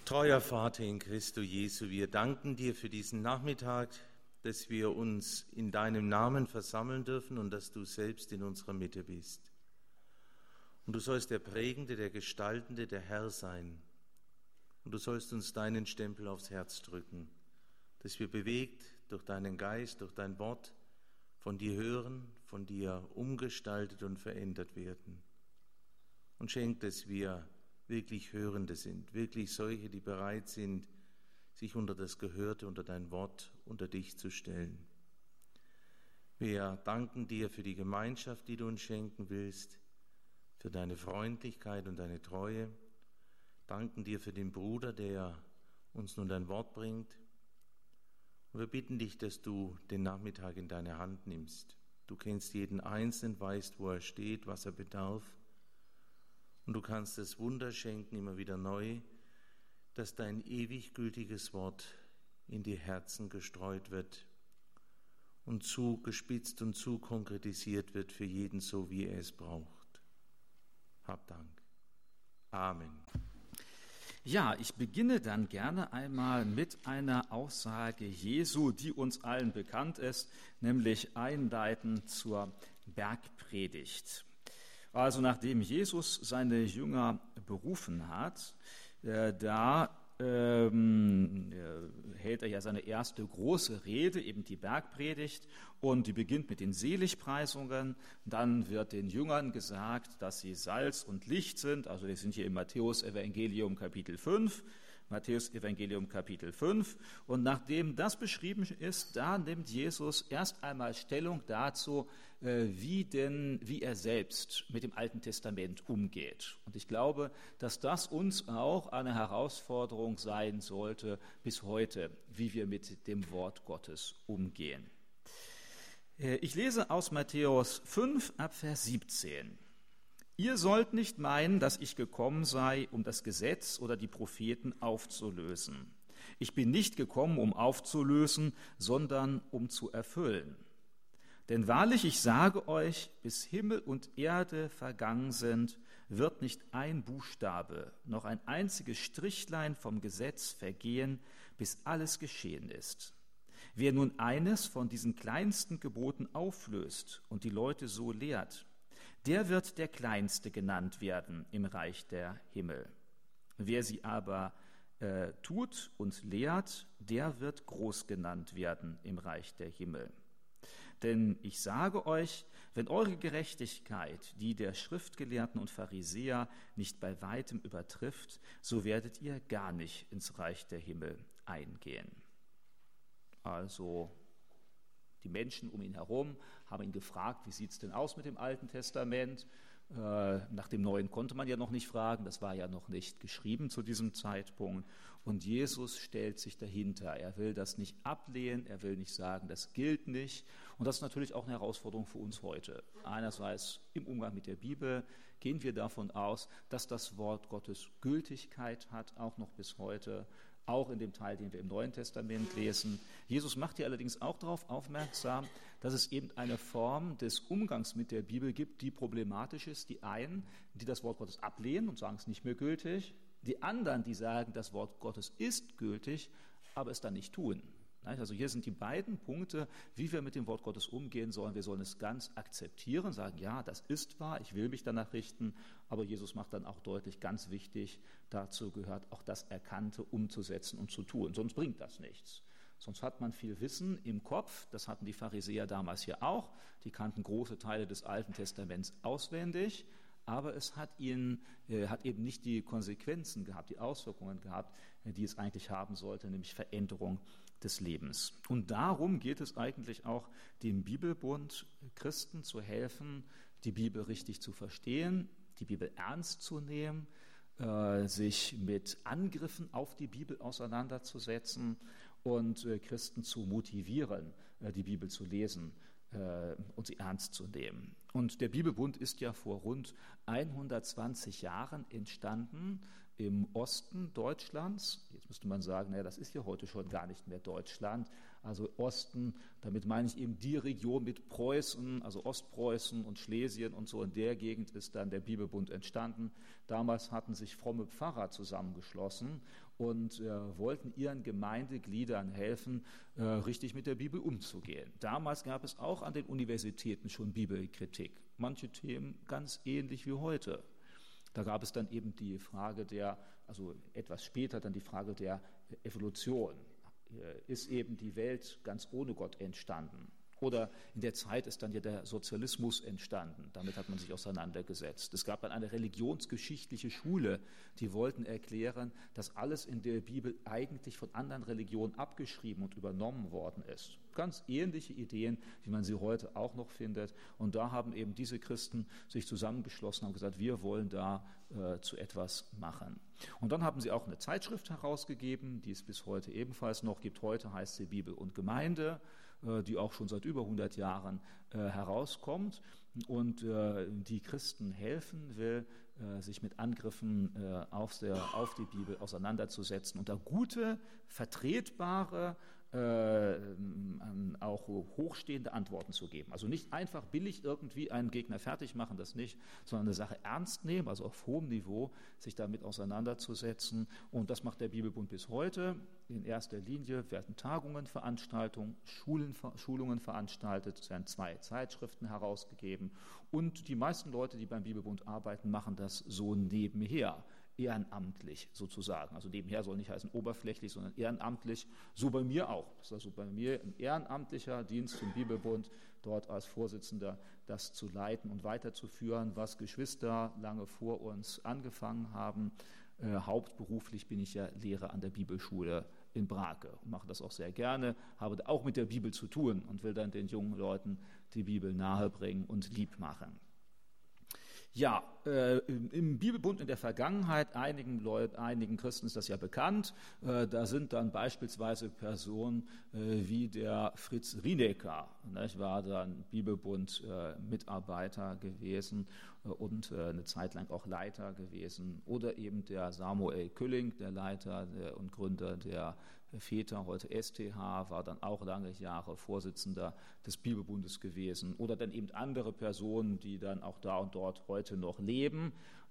Treuer Vater in Christo Jesu, wir danken dir für diesen Nachmittag, dass wir uns in deinem Namen versammeln dürfen und dass du selbst in unserer Mitte bist. Und du sollst der Prägende, der Gestaltende, der Herr sein. Und du sollst uns deinen Stempel aufs Herz drücken, dass wir bewegt durch deinen Geist, durch dein Wort von dir hören, von dir umgestaltet und verändert werden. Und schenk, dass wir wirklich Hörende sind, wirklich solche, die bereit sind, sich unter das Gehörte, unter dein Wort, unter dich zu stellen. Wir danken dir für die Gemeinschaft, die du uns schenken willst, für deine Freundlichkeit und deine Treue. Danken dir für den Bruder, der uns nun dein Wort bringt. Und wir bitten dich, dass du den Nachmittag in deine Hand nimmst. Du kennst jeden Einzelnen, weißt, wo er steht, was er bedarf. Und du kannst das Wunder schenken, immer wieder neu, dass dein ewig gültiges Wort in die Herzen gestreut wird und zugespitzt und zu konkretisiert wird für jeden, so wie er es braucht. Hab Dank. Amen. Ja, ich beginne dann gerne einmal mit einer Aussage Jesu, die uns allen bekannt ist, nämlich einleitend zur Bergpredigt. Also nachdem Jesus seine Jünger berufen hat, hält er ja seine erste große Rede, eben die Bergpredigt, und die beginnt mit den Seligpreisungen. Dann wird den Jüngern gesagt, dass sie Salz und Licht sind. Also wir sind hier im Matthäus-Evangelium Kapitel 5. Matthäus-Evangelium Kapitel 5. Und nachdem das beschrieben ist, da nimmt Jesus erst einmal Stellung dazu, wie er selbst mit dem Alten Testament umgeht. Und ich glaube, dass das uns auch eine Herausforderung sein sollte bis heute, wie wir mit dem Wort Gottes umgehen. Ich lese aus Matthäus 5 ab Vers 17. Ihr sollt nicht meinen, dass ich gekommen sei, um das Gesetz oder die Propheten aufzulösen. Ich bin nicht gekommen, um aufzulösen, sondern um zu erfüllen. Denn wahrlich, ich sage euch, bis Himmel und Erde vergangen sind, wird nicht ein Buchstabe, noch ein einziges Strichlein vom Gesetz vergehen, bis alles geschehen ist. Wer nun eines von diesen kleinsten Geboten auflöst und die Leute so lehrt, der wird der Kleinste genannt werden im Reich der Himmel. Wer sie aber tut und lehrt, der wird groß genannt werden im Reich der Himmel. Denn ich sage euch, wenn eure Gerechtigkeit die der Schriftgelehrten und Pharisäer nicht bei weitem übertrifft, so werdet ihr gar nicht ins Reich der Himmel eingehen. Also die Menschen um ihn herum haben ihn gefragt, wie sieht es denn aus mit dem Alten Testament? Nach dem Neuen konnte man ja noch nicht fragen, das war ja noch nicht geschrieben zu diesem Zeitpunkt. Und Jesus stellt sich dahinter. Er will das nicht ablehnen, er will nicht sagen, das gilt nicht. Und das ist natürlich auch eine Herausforderung für uns heute. Einerseits im Umgang mit der Bibel gehen wir davon aus, dass das Wort Gottes Gültigkeit hat, auch noch bis heute. Auch in dem Teil, den wir im Neuen Testament lesen. Jesus macht hier allerdings auch darauf aufmerksam, dass es eben eine Form des Umgangs mit der Bibel gibt, die problematisch ist. Die einen, die das Wort Gottes ablehnen und sagen, es ist nicht mehr gültig. Die anderen, die sagen, das Wort Gottes ist gültig, aber es dann nicht tun. Also hier sind die beiden Punkte, wie wir mit dem Wort Gottes umgehen sollen. Wir sollen es ganz akzeptieren, sagen, ja, das ist wahr, ich will mich danach richten. Aber Jesus macht dann auch deutlich, ganz wichtig, dazu gehört auch das Erkannte umzusetzen und zu tun. Sonst bringt das nichts. Sonst hat man viel Wissen im Kopf, das hatten die Pharisäer damals hier auch. Die kannten große Teile des Alten Testaments auswendig. Aber es hat eben nicht die Konsequenzen gehabt, die Auswirkungen gehabt, die es eigentlich haben sollte, nämlich Veränderung des Lebens. Und darum geht es eigentlich auch dem Bibelbund, Christen zu helfen, die Bibel richtig zu verstehen, die Bibel ernst zu nehmen, sich mit Angriffen auf die Bibel auseinanderzusetzen und Christen zu motivieren, die Bibel zu lesen und sie ernst zu nehmen. Und der Bibelbund ist ja vor rund 120 Jahren entstanden im Osten Deutschlands. Jetzt müsste man sagen, naja, das ist ja heute schon gar nicht mehr Deutschland. also Osten, damit meine ich eben die Region mit Preußen, also Ostpreußen und Schlesien und so, in der Gegend ist dann der Bibelbund entstanden. Damals hatten sich fromme Pfarrer zusammengeschlossen und wollten ihren Gemeindegliedern helfen, richtig mit der Bibel umzugehen. Damals gab es auch an den Universitäten schon Bibelkritik, manche Themen ganz ähnlich wie heute. Da gab es dann eben die Frage also etwas später dann die Frage der Evolution. Ist eben die Welt ganz ohne Gott entstanden? Oder in der Zeit ist dann ja der Sozialismus entstanden. Damit hat man sich auseinandergesetzt. Es gab dann eine religionsgeschichtliche Schule, die wollten erklären, dass alles in der Bibel eigentlich von anderen Religionen abgeschrieben und übernommen worden ist. Ganz ähnliche Ideen, wie man sie heute auch noch findet. Und da haben eben diese Christen sich zusammengeschlossen und gesagt, wir wollen da zu etwas machen. Und dann haben sie auch eine Zeitschrift herausgegeben, die es bis heute ebenfalls noch gibt. Heute heißt sie Bibel und Gemeinde, die auch schon seit über 100 Jahren herauskommt und die Christen helfen will, sich mit Angriffen auf die Bibel auseinanderzusetzen und da gute, vertretbare, auch hochstehende Antworten zu geben. Also nicht einfach billig irgendwie einen Gegner fertig machen, das nicht, sondern eine Sache ernst nehmen, also auf hohem Niveau sich damit auseinanderzusetzen. Und das macht der Bibelbund bis heute. In erster Linie werden Tagungen, Veranstaltungen, Schulungen veranstaltet, es werden 2 Zeitschriften herausgegeben und die meisten Leute, die beim Bibelbund arbeiten, machen das so nebenher. Ehrenamtlich sozusagen. Also nebenher soll nicht heißen oberflächlich, sondern ehrenamtlich. So bei mir auch. Das ist also bei mir ein ehrenamtlicher Dienst im Bibelbund, dort als Vorsitzender das zu leiten und weiterzuführen, was Geschwister lange vor uns angefangen haben. Hauptberuflich bin ich ja Lehrer an der Bibelschule in Brake und mache das auch sehr gerne, habe auch mit der Bibel zu tun und will dann den jungen Leuten die Bibel nahebringen und lieb machen. Ja, im Bibelbund in der Vergangenheit, einigen Christen ist das ja bekannt, da sind dann beispielsweise Personen wie der Fritz Rienecker, war dann Bibelbund-Mitarbeiter gewesen und eine Zeit lang auch Leiter gewesen, oder eben der Samuel Külling, der Leiter und Gründer der Väter, heute STH, war dann auch lange Jahre Vorsitzender des Bibelbundes gewesen. Oder dann eben andere Personen, die dann auch da und dort heute noch leben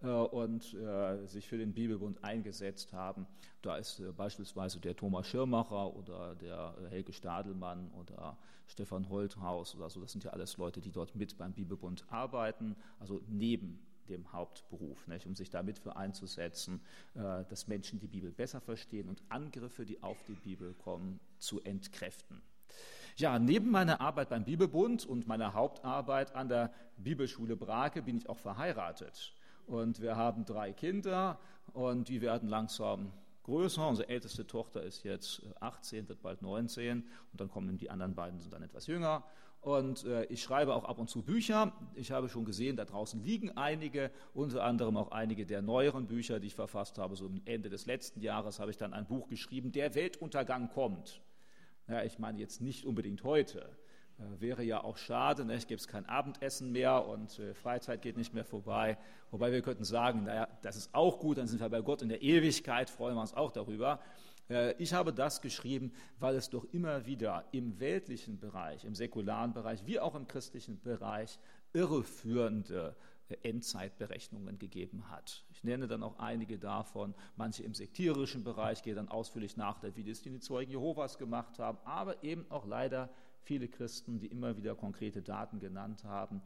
und sich für den Bibelbund eingesetzt haben. Da ist beispielsweise der Thomas Schirmacher oder der Helge Stadelmann oder Stefan Holthaus oder so. Das sind ja alles Leute, die dort mit beim Bibelbund arbeiten, also neben dem Hauptberuf, nicht, um sich damit für einzusetzen, dass Menschen die Bibel besser verstehen und Angriffe, die auf die Bibel kommen, zu entkräften. Ja, neben meiner Arbeit beim Bibelbund und meiner Hauptarbeit an der Bibelschule Brake bin ich auch verheiratet. Und wir haben 3 Kinder und die werden langsam größer. Unsere älteste Tochter ist jetzt 18, wird bald 19 und dann kommen die anderen beiden, sind dann etwas jünger. Und ich schreibe auch ab und zu Bücher. Ich habe schon gesehen, da draußen liegen einige, unter anderem auch einige der neueren Bücher, die ich verfasst habe. So am Ende des letzten Jahres habe ich dann ein Buch geschrieben, Der Weltuntergang kommt. Ja, ich meine jetzt nicht unbedingt heute. Wäre ja auch schade, ne? Gibt es kein Abendessen mehr und Freizeit geht nicht mehr vorbei. Wobei wir könnten sagen, naja, das ist auch gut, dann sind wir bei Gott in der Ewigkeit, freuen wir uns auch darüber. Ich habe das geschrieben, weil es doch immer wieder im weltlichen Bereich, im säkularen Bereich, wie auch im christlichen Bereich irreführende Endzeitberechnungen gegeben hat. Ich nenne dann auch einige davon, manche im sektierischen Bereich, gehe dann ausführlich nach, wie das die Zeugen Jehovas gemacht haben, aber eben auch leider viele Christen, die immer wieder konkrete Daten genannt haben.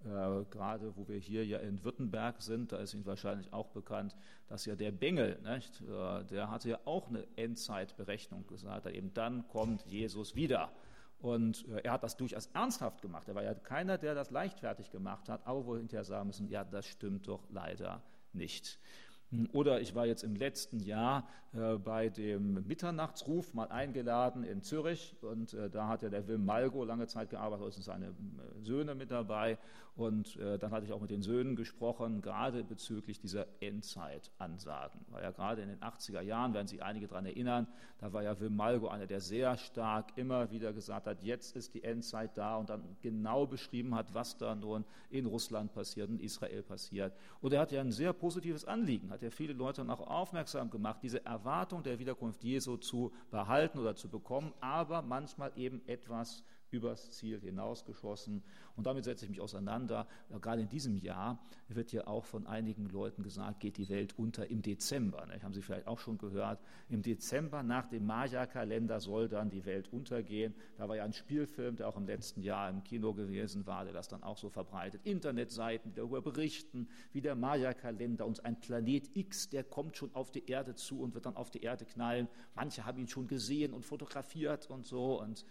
Gerade wo wir hier ja in Württemberg sind, da ist Ihnen wahrscheinlich auch bekannt, dass ja der Bengel, nicht, der hatte ja auch eine Endzeitberechnung gesagt, eben dann kommt Jesus wieder. Und er hat das durchaus ernsthaft gemacht. Er war ja keiner, der das leichtfertig gemacht hat, aber wo wir hinterher sagen müssen, ja, das stimmt doch leider nicht. Oder ich war jetzt im letzten Jahr bei dem Mitternachtsruf mal eingeladen in Zürich und da hat ja der Wim Malgo lange Zeit gearbeitet, heute sind seine Söhne mit dabei und dann hatte ich auch mit den Söhnen gesprochen, gerade bezüglich dieser Endzeitansagen. Weil ja gerade in den 80er Jahren, werden sich einige daran erinnern, da war ja Wim Malgo einer, der sehr stark immer wieder gesagt hat, jetzt ist die Endzeit da und dann genau beschrieben hat, was da nun in Russland passiert, in Israel passiert. Und er hat ja ein sehr positives Anliegen, hat hat er viele Leute dann auch aufmerksam gemacht, diese Erwartung der Wiederkunft Jesu zu behalten oder zu bekommen, aber manchmal eben etwas übers Ziel hinausgeschossen. Und damit setze ich mich auseinander. Gerade in diesem Jahr wird ja auch von einigen Leuten gesagt, geht die Welt unter im Dezember. Ne? Haben Sie vielleicht auch schon gehört. Im Dezember nach dem Maya-Kalender soll dann die Welt untergehen. Da war ja ein Spielfilm, der auch im letzten Jahr im Kino gewesen war, der das dann auch so verbreitet. Internetseiten, die darüber berichten, wie der Maya-Kalender uns ein Planet X, der kommt schon auf die Erde zu und wird dann auf die Erde knallen. Manche haben ihn schon gesehen und fotografiert und so. Und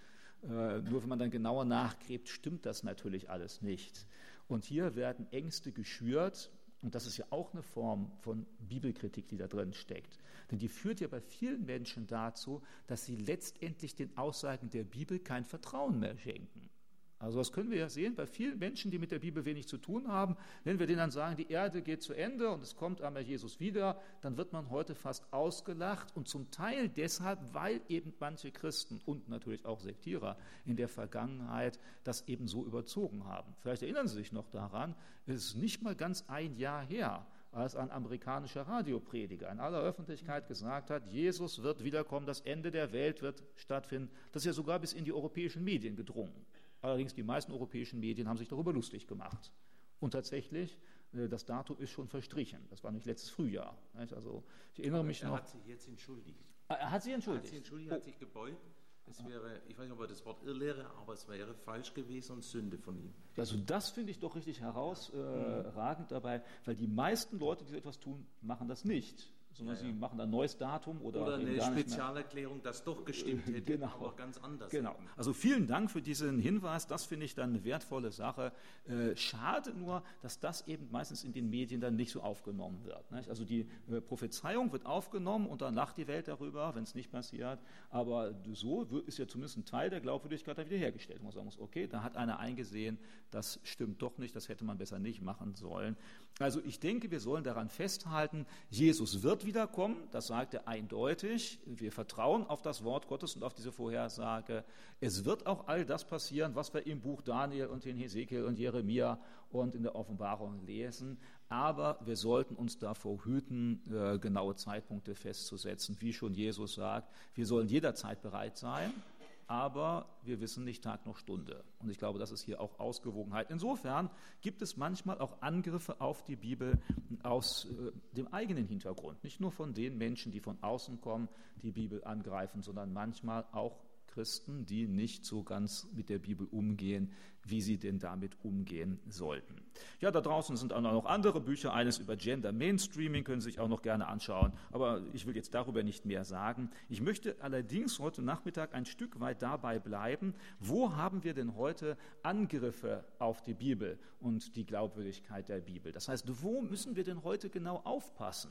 nur wenn man dann genauer nachgräbt, stimmt das natürlich alles nicht. Und hier werden Ängste geschürt, und das ist ja auch eine Form von Bibelkritik, die da drin steckt. Denn die führt ja bei vielen Menschen dazu, dass sie letztendlich den Aussagen der Bibel kein Vertrauen mehr schenken. Also das können wir ja sehen bei vielen Menschen, die mit der Bibel wenig zu tun haben. Wenn wir denen dann sagen, die Erde geht zu Ende und es kommt einmal Jesus wieder, dann wird man heute fast ausgelacht und zum Teil deshalb, weil eben manche Christen und natürlich auch Sektierer in der Vergangenheit das eben so überzogen haben. Vielleicht erinnern Sie sich noch daran, es ist nicht mal ganz ein Jahr her, als ein amerikanischer Radioprediger in aller Öffentlichkeit gesagt hat, Jesus wird wiederkommen, das Ende der Welt wird stattfinden. Das ist ja sogar bis in die europäischen Medien gedrungen. Allerdings die meisten europäischen Medien haben sich darüber lustig gemacht. Und tatsächlich, das Datum ist schon verstrichen. Das war nicht letztes Frühjahr. Also ich erinnere mich noch. Er hat sich jetzt entschuldigt. Er hat sich entschuldigt? Er hat sich entschuldigt, hat sich gebeugt. Es wäre, ich weiß nicht, ob er das Wort Irrlehre, aber es wäre falsch gewesen und Sünde von ihm. Also das finde ich doch richtig herausragend dabei, weil die meisten Leute, die so etwas tun, machen das nicht. Sondern sie machen ein neues Datum oder eine Spezialerklärung, das doch gestimmt hätte, genau, aber ganz anders. Genau. Also vielen Dank für diesen Hinweis, das finde ich dann eine wertvolle Sache. Schade nur, dass das eben meistens in den Medien dann nicht so aufgenommen wird. Nicht? Also die Prophezeiung wird aufgenommen und dann lacht die Welt darüber, wenn es nicht passiert. Aber so ist ja zumindest ein Teil der Glaubwürdigkeit da wiederhergestellt. Man sagen muss, okay, da hat einer eingesehen, das stimmt doch nicht, das hätte man besser nicht machen sollen. Also ich denke, wir sollen daran festhalten, Jesus wird wiederkommen, das sagt er eindeutig. Wir vertrauen auf das Wort Gottes und auf diese Vorhersage. Es wird auch all das passieren, was wir im Buch Daniel und in Hesekiel und Jeremia und in der Offenbarung lesen. Aber wir sollten uns davor hüten, genaue Zeitpunkte festzusetzen. Wie schon Jesus sagt, wir sollen jederzeit bereit sein. Aber wir wissen nicht Tag noch Stunde. Und ich glaube, das ist hier auch Ausgewogenheit. Insofern gibt es manchmal auch Angriffe auf die Bibel aus dem eigenen Hintergrund. Nicht nur von den Menschen, die von außen kommen, die Bibel angreifen, sondern manchmal auch Christen, die nicht so ganz mit der Bibel umgehen, wie sie denn damit umgehen sollten. Ja, da draußen sind auch noch andere Bücher, eines über Gender Mainstreaming, können Sie sich auch noch gerne anschauen, aber ich will jetzt darüber nicht mehr sagen. Ich möchte allerdings heute Nachmittag ein Stück weit dabei bleiben, wo haben wir denn heute Angriffe auf die Bibel und die Glaubwürdigkeit der Bibel? Das heißt, wo müssen wir denn heute genau aufpassen?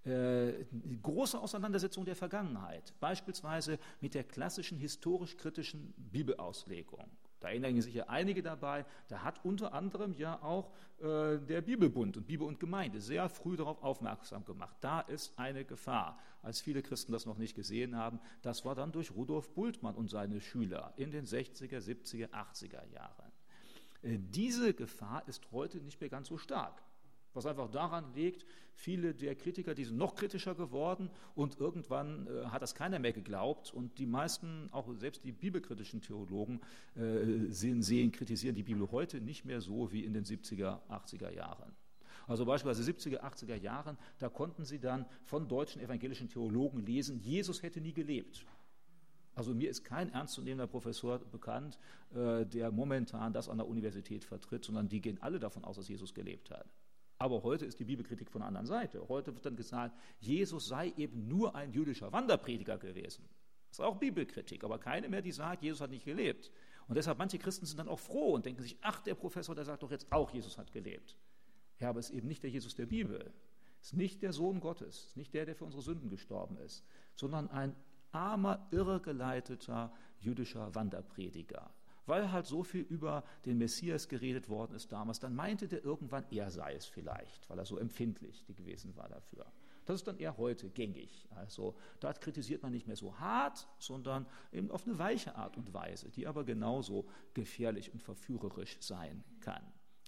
Große Auseinandersetzung der Vergangenheit, beispielsweise mit der klassischen historisch-kritischen Bibelauslegung. Da erinnern sich ja einige dabei, da hat unter anderem ja auch der Bibelbund und Bibel und Gemeinde sehr früh darauf aufmerksam gemacht. Da ist eine Gefahr. Als viele Christen das noch nicht gesehen haben, das war dann durch Rudolf Bultmann und seine Schüler in den 60er, 70er, 80er Jahren. Diese Gefahr ist heute nicht mehr ganz so stark. Was einfach daran liegt, viele der Kritiker, die sind noch kritischer geworden und irgendwann hat das keiner mehr geglaubt und die meisten, auch selbst die bibelkritischen Theologen, kritisieren die Bibel heute nicht mehr so wie in den 70er, 80er Jahren. Also beispielsweise 70er, 80er Jahren, da konnten sie dann von deutschen evangelischen Theologen lesen, Jesus hätte nie gelebt. Also mir ist kein ernstzunehmender Professor bekannt, der momentan das an der Universität vertritt, sondern die gehen alle davon aus, dass Jesus gelebt hat. Aber heute ist die Bibelkritik von der anderen Seite. Heute wird dann gesagt, Jesus sei eben nur ein jüdischer Wanderprediger gewesen. Das ist auch Bibelkritik, aber keine mehr, die sagt, Jesus hat nicht gelebt. Und deshalb, manche Christen sind dann auch froh und denken sich, ach, der Professor, der sagt doch jetzt auch, Jesus hat gelebt. Ja, aber es ist eben nicht der Jesus der Bibel. Es ist nicht der Sohn Gottes, es ist nicht der für unsere Sünden gestorben ist, sondern ein armer, irregeleiteter jüdischer Wanderprediger. Weil halt so viel über den Messias geredet worden ist damals, dann meinte der irgendwann, er sei es vielleicht, weil er so empfindlich gewesen war dafür. Das ist dann eher heute gängig. Also da kritisiert man nicht mehr so hart, sondern eben auf eine weiche Art und Weise, die aber genauso gefährlich und verführerisch sein kann.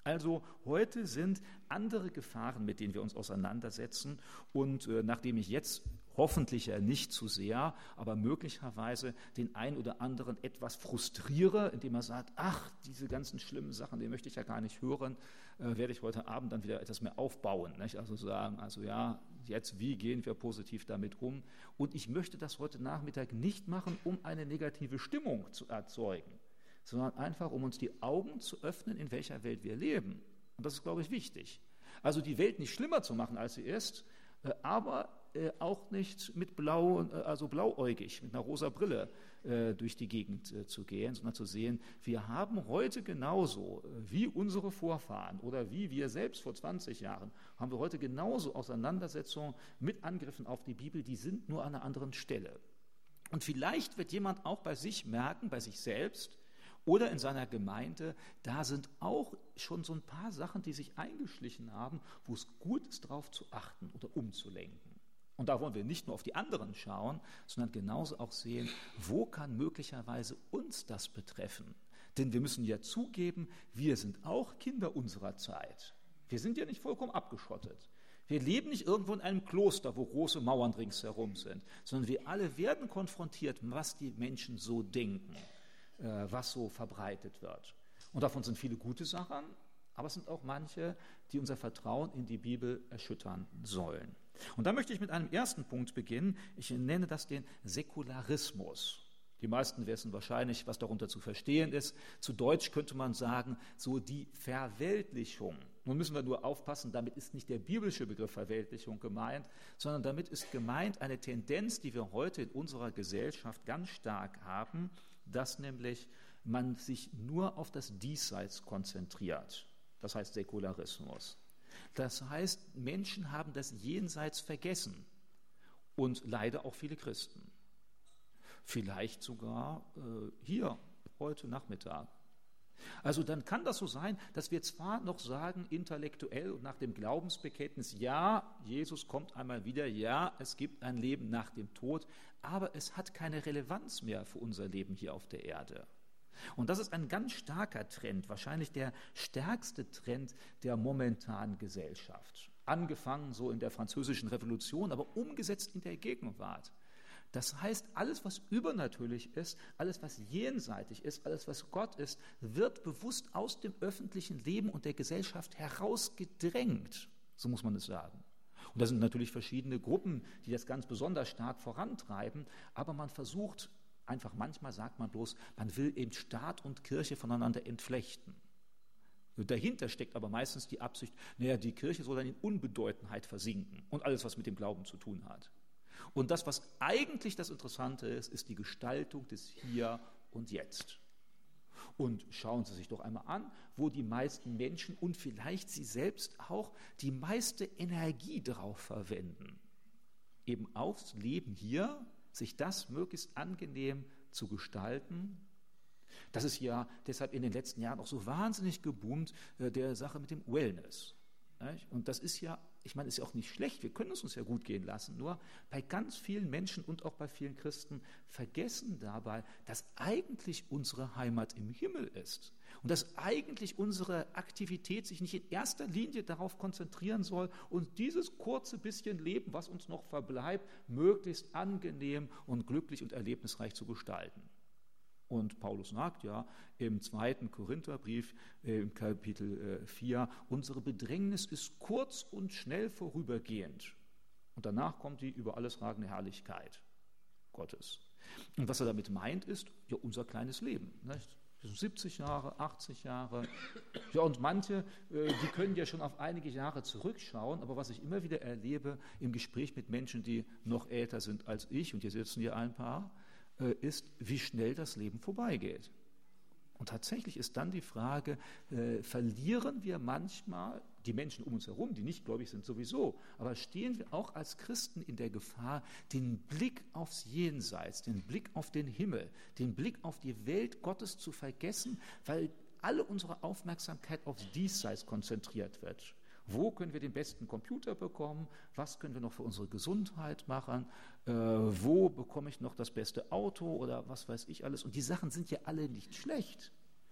Also heute sind andere Gefahren, mit denen wir uns auseinandersetzen. Und nachdem ich jetzt hoffentlich ja nicht zu sehr, aber möglicherweise den einen oder anderen etwas frustriere, indem er sagt, ach, diese ganzen schlimmen Sachen, die möchte ich ja gar nicht hören, werde ich heute Abend dann wieder etwas mehr aufbauen. Nicht? Also sagen, also ja, jetzt, wie gehen wir positiv damit um? Und ich möchte das heute Nachmittag nicht machen, um eine negative Stimmung zu erzeugen, sondern einfach, um uns die Augen zu öffnen, in welcher Welt wir leben. Und das ist, glaube ich, wichtig. Also die Welt nicht schlimmer zu machen, als sie ist, aber auch nicht mit blauäugig, mit einer rosa Brille durch die Gegend zu gehen, sondern zu sehen, wir haben heute genauso wie unsere Vorfahren oder wie wir selbst vor 20 Jahren, haben wir heute genauso Auseinandersetzungen mit Angriffen auf die Bibel, die sind nur an einer anderen Stelle. Und vielleicht wird jemand auch bei sich merken, bei sich selbst, oder in seiner Gemeinde, da sind auch schon so ein paar Sachen, die sich eingeschlichen haben, wo es gut ist, darauf zu achten oder umzulenken. Und da wollen wir nicht nur auf die anderen schauen, sondern genauso auch sehen, wo kann möglicherweise uns das betreffen. Denn wir müssen ja zugeben, wir sind auch Kinder unserer Zeit. Wir sind ja nicht vollkommen abgeschottet. Wir leben nicht irgendwo in einem Kloster, wo große Mauern ringsherum sind, sondern wir alle werden konfrontiert, was die Menschen so denken, was so verbreitet wird. Und davon sind viele gute Sachen, aber es sind auch manche, die unser Vertrauen in die Bibel erschüttern sollen. Und da möchte ich mit einem ersten Punkt beginnen. Ich nenne das den Säkularismus. Die meisten wissen wahrscheinlich, was darunter zu verstehen ist. Zu Deutsch könnte man sagen, so die Verweltlichung. Nun müssen wir nur aufpassen, damit ist nicht der biblische Begriff Verweltlichung gemeint, sondern damit ist gemeint eine Tendenz, die wir heute in unserer Gesellschaft ganz stark haben, dass nämlich man sich nur auf das Diesseits konzentriert. Das heißt Säkularismus. Das heißt, Menschen haben das Jenseits vergessen und leider auch viele Christen. Vielleicht sogar hier, heute Nachmittag. Also dann kann das so sein, dass wir zwar noch sagen, intellektuell und nach dem Glaubensbekenntnis, ja, Jesus kommt einmal wieder, ja, es gibt ein Leben nach dem Tod, aber es hat keine Relevanz mehr für unser Leben hier auf der Erde. Und das ist ein ganz starker Trend, wahrscheinlich der stärkste Trend der momentanen Gesellschaft. Angefangen so in der Französischen Revolution, aber umgesetzt in der Gegenwart. Das heißt, alles, was übernatürlich ist, alles, was jenseitig ist, alles, was Gott ist, wird bewusst aus dem öffentlichen Leben und der Gesellschaft herausgedrängt, so muss man es sagen. Und da sind natürlich verschiedene Gruppen, die das ganz besonders stark vorantreiben, aber man versucht einfach, manchmal sagt man bloß, man will eben Staat und Kirche voneinander entflechten. Dahinter steckt aber meistens die Absicht, naja, die Kirche soll dann in Unbedeutendheit versinken und alles, was mit dem Glauben zu tun hat. Und das, was eigentlich das Interessante ist, ist die Gestaltung des Hier und Jetzt. Und schauen Sie sich doch einmal an, wo die meisten Menschen und vielleicht Sie selbst auch die meiste Energie darauf verwenden, eben aufs Leben hier, sich das möglichst angenehm zu gestalten. Das ist ja deshalb in den letzten Jahren auch so wahnsinnig geboomt, der Sache mit dem Wellness. Und das ist ja, ich meine, ist ja auch nicht schlecht, wir können es uns ja gut gehen lassen, nur bei ganz vielen Menschen und auch bei vielen Christen vergessen dabei, dass eigentlich unsere Heimat im Himmel ist und dass eigentlich unsere Aktivität sich nicht in erster Linie darauf konzentrieren soll, uns dieses kurze bisschen Leben, was uns noch verbleibt, möglichst angenehm und glücklich und erlebnisreich zu gestalten. Und Paulus sagt ja im 2. Korintherbrief, im Kapitel 4, unsere Bedrängnis ist kurz und schnell vorübergehend. Und danach kommt die über alles ragende Herrlichkeit Gottes. Und was er damit meint, ist ja unser kleines Leben. Nicht? 70 Jahre, 80 Jahre. Ja, und manche, die können ja schon auf einige Jahre zurückschauen, aber was ich immer wieder erlebe im Gespräch mit Menschen, die noch älter sind als ich, und hier sitzen hier ein paar, ist, wie schnell das Leben vorbeigeht. Und tatsächlich ist dann die Frage, verlieren wir manchmal die Menschen um uns herum, die nicht gläubig sind sowieso, aber stehen wir auch als Christen in der Gefahr, den Blick aufs Jenseits, den Blick auf den Himmel, den Blick auf die Welt Gottes zu vergessen, weil alle unsere Aufmerksamkeit aufs Diesseits konzentriert wird. Wo können wir den besten Computer bekommen? Was können wir noch für unsere Gesundheit machen? Wo bekomme ich noch das beste Auto oder was weiß ich alles? Und die Sachen sind ja alle nicht schlecht.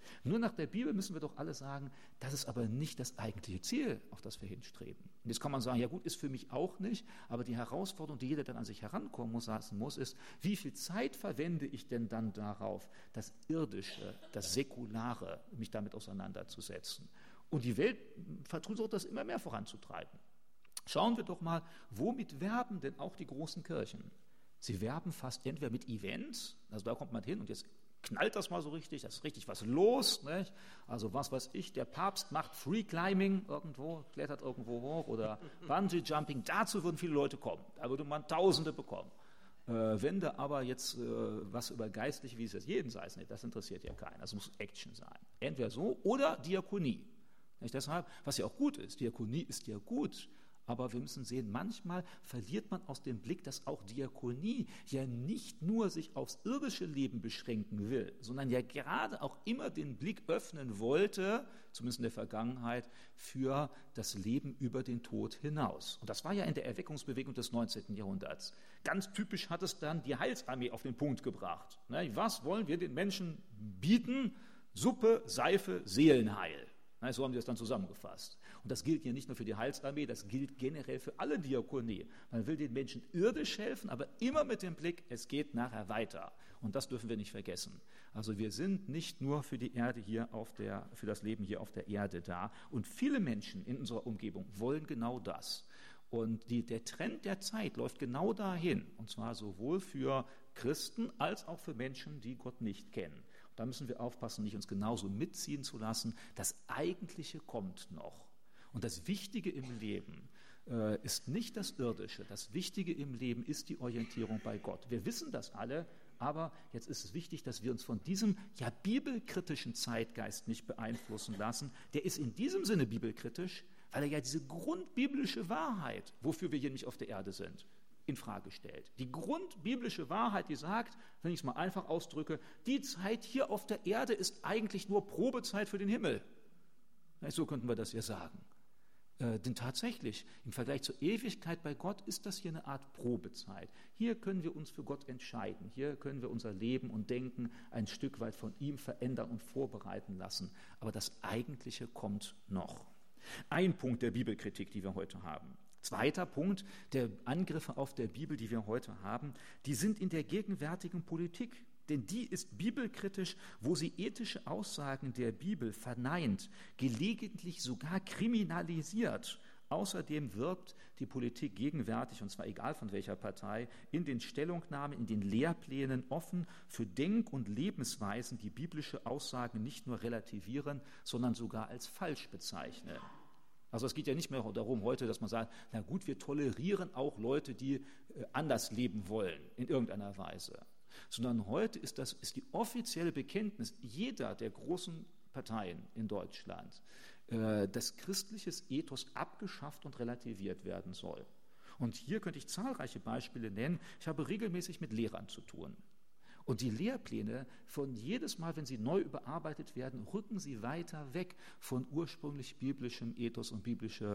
Nur nach der Bibel müssen wir doch alle sagen, das ist aber nicht das eigentliche Ziel, auf das wir hinstreben. Und jetzt kann man sagen, ja gut, ist für mich auch nicht, aber die Herausforderung, die jeder dann an sich herankommen muss, ist, wie viel Zeit verwende ich denn dann darauf, das Irdische, das Säkulare, mich damit auseinanderzusetzen? Und die Welt versucht das immer mehr voranzutreiben. Schauen wir doch mal, womit werben denn auch die großen Kirchen? Sie werben fast entweder mit Events, also da kommt man hin und jetzt knallt das mal so richtig, da ist richtig was los. Nicht? Also was weiß ich, der Papst macht Free Climbing irgendwo, klettert irgendwo hoch oder Bungee Jumping, dazu würden viele Leute kommen, da würde man Tausende bekommen. Wenn da aber jetzt was über geistliche, wie es jetzt jenseits, nicht, das interessiert ja keinen, das muss Action sein. Entweder so oder Diakonie. Nicht? Deshalb, was ja auch gut ist, Diakonie ist ja gut, aber wir müssen sehen, manchmal verliert man aus dem Blick, dass auch Diakonie ja nicht nur sich aufs irdische Leben beschränken will, sondern ja gerade auch immer den Blick öffnen wollte, zumindest in der Vergangenheit, für das Leben über den Tod hinaus. Und das war ja in der Erweckungsbewegung des 19. Jahrhunderts. Ganz typisch hat es dann die Heilsarmee auf den Punkt gebracht. Was wollen wir den Menschen bieten? Suppe, Seife, Seelenheil. So haben die das dann zusammengefasst. Und das gilt ja nicht nur für die Heilsarmee, das gilt generell für alle Diakonie. Man will den Menschen irdisch helfen, aber immer mit dem Blick, es geht nachher weiter. Und das dürfen wir nicht vergessen. Also wir sind nicht nur für die Erde hier für das Leben hier auf der Erde da. Und viele Menschen in unserer Umgebung wollen genau das. Und der Trend der Zeit läuft genau dahin. Und zwar sowohl für Christen als auch für Menschen, die Gott nicht kennen. Da müssen wir aufpassen, nicht uns genauso mitziehen zu lassen. Das Eigentliche kommt noch. Und das Wichtige im Leben ist nicht das Irdische. Das Wichtige im Leben ist die Orientierung bei Gott. Wir wissen das alle, aber jetzt ist es wichtig, dass wir uns von diesem bibelkritischen Zeitgeist nicht beeinflussen lassen. Der ist in diesem Sinne bibelkritisch, weil er ja diese grundbiblische Wahrheit, wofür wir hier nicht auf der Erde sind, in Frage stellt. Die grundbiblische Wahrheit, die sagt, wenn ich es mal einfach ausdrücke, die Zeit hier auf der Erde ist eigentlich nur Probezeit für den Himmel. So könnten wir das ja sagen. Denn tatsächlich, im Vergleich zur Ewigkeit bei Gott ist das hier eine Art Probezeit. Hier können wir uns für Gott entscheiden. Hier können wir unser Leben und Denken ein Stück weit von ihm verändern und vorbereiten lassen. Aber das Eigentliche kommt noch. Ein Punkt der Bibelkritik, die wir heute haben. Zweiter Punkt, der Angriffe auf der Bibel, die wir heute haben, die sind in der gegenwärtigen Politik. Denn die ist bibelkritisch, wo sie ethische Aussagen der Bibel verneint, gelegentlich sogar kriminalisiert. Außerdem wirkt die Politik gegenwärtig, und zwar egal von welcher Partei, in den Stellungnahmen, in den Lehrplänen offen für Denk- und Lebensweisen, die biblische Aussagen nicht nur relativieren, sondern sogar als falsch bezeichnen. Also es geht ja nicht mehr darum heute, dass man sagt, na gut, wir tolerieren auch Leute, die anders leben wollen, in irgendeiner Weise. Sondern heute ist die offizielle Bekenntnis jeder der großen Parteien in Deutschland, dass christliches Ethos abgeschafft und relativiert werden soll. Und hier könnte ich zahlreiche Beispiele nennen. Ich habe regelmäßig mit Lehrern zu tun. Und die Lehrpläne, von jedes Mal, wenn sie neu überarbeitet werden, rücken sie weiter weg von ursprünglich biblischem Ethos und biblischen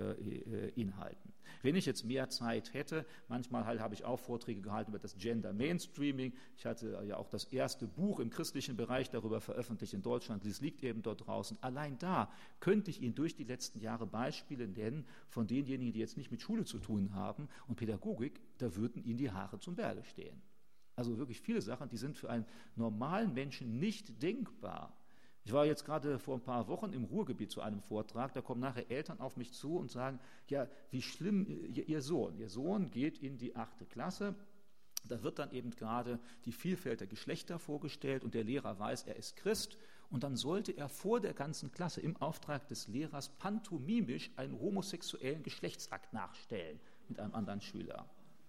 Inhalten. Wenn ich jetzt mehr Zeit hätte, manchmal habe ich auch Vorträge gehalten über das Gender Mainstreaming. Ich hatte ja auch das erste Buch im christlichen Bereich darüber veröffentlicht in Deutschland. Das liegt eben dort draußen. Allein da könnte ich Ihnen durch die letzten Jahre Beispiele nennen von denjenigen, die jetzt nicht mit Schule zu tun haben und Pädagogik, da würden Ihnen die Haare zum Berge stehen. Also wirklich viele Sachen, die sind für einen normalen Menschen nicht denkbar. Ich war jetzt gerade vor ein paar Wochen im Ruhrgebiet zu einem Vortrag, da kommen nachher Eltern auf mich zu und sagen, ja, wie schlimm Ihr Sohn geht in die 8. Klasse, da wird dann eben gerade die Vielfalt der Geschlechter vorgestellt und der Lehrer weiß, er ist Christ und dann sollte er vor der ganzen Klasse im Auftrag des Lehrers pantomimisch einen homosexuellen Geschlechtsakt nachstellen mit einem anderen Schüler.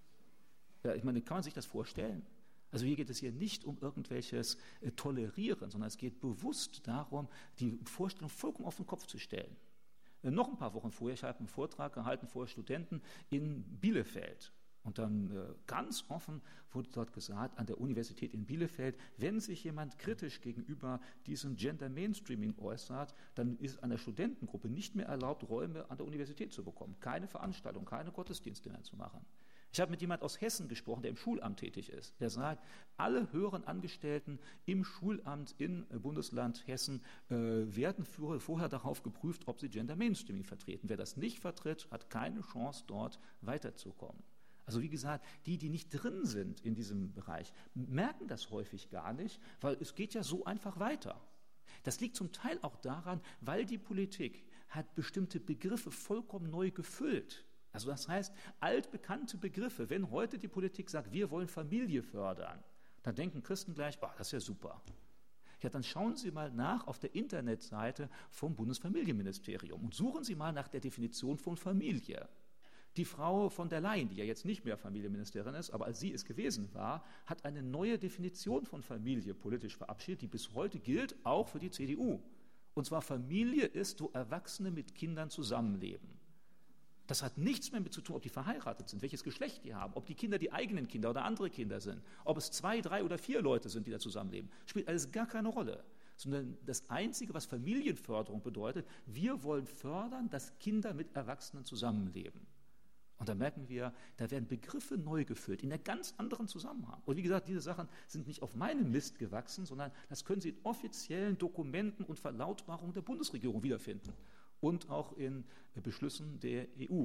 Ja, ich meine, kann man sich das vorstellen? Also hier geht es hier nicht um irgendwelches Tolerieren, sondern es geht bewusst darum, die Vorstellung vollkommen auf den Kopf zu stellen. Noch ein paar Wochen vorher, ich habe einen Vortrag gehalten vor Studenten in Bielefeld. Und dann ganz offen wurde dort gesagt, an der Universität in Bielefeld, wenn sich jemand kritisch gegenüber diesem Gender Mainstreaming äußert, dann ist es einer Studentengruppe nicht mehr erlaubt, Räume an der Universität zu bekommen. Keine Veranstaltung, keine Gottesdienste mehr zu machen. Ich habe mit jemand aus Hessen gesprochen, der im Schulamt tätig ist. Der sagt, alle höheren Angestellten im Schulamt im Bundesland Hessen werden vorher darauf geprüft, ob sie Gender Mainstreaming vertreten. Wer das nicht vertritt, hat keine Chance, dort weiterzukommen. Also wie gesagt, die nicht drin sind in diesem Bereich, merken das häufig gar nicht, weil es geht ja so einfach weiter. Das liegt zum Teil auch daran, weil die Politik hat bestimmte Begriffe vollkommen neu gefüllt. Also das heißt, altbekannte Begriffe, wenn heute die Politik sagt, wir wollen Familie fördern, dann denken Christen gleich, das ist ja super. Ja, dann schauen Sie mal nach auf der Internetseite vom Bundesfamilienministerium und suchen Sie mal nach der Definition von Familie. Die Frau von der Leyen, die ja jetzt nicht mehr Familienministerin ist, aber als sie es gewesen war, hat eine neue Definition von Familie politisch verabschiedet, die bis heute gilt, auch für die CDU. Und zwar Familie ist, wo Erwachsene mit Kindern zusammenleben. Das hat nichts mehr mit zu tun, ob die verheiratet sind, welches Geschlecht die haben, ob die Kinder die eigenen Kinder oder andere Kinder sind, ob es 2, 3 oder 4 Leute sind, die da zusammenleben. Spielt alles gar keine Rolle. Sondern das Einzige, was Familienförderung bedeutet, wir wollen fördern, dass Kinder mit Erwachsenen zusammenleben. Und da merken wir, da werden Begriffe neu gefüllt, in einem ganz anderen Zusammenhang. Und wie gesagt, diese Sachen sind nicht auf meinem Mist gewachsen, sondern das können Sie in offiziellen Dokumenten und Verlautbarungen der Bundesregierung wiederfinden. Und auch in Beschlüssen der EU,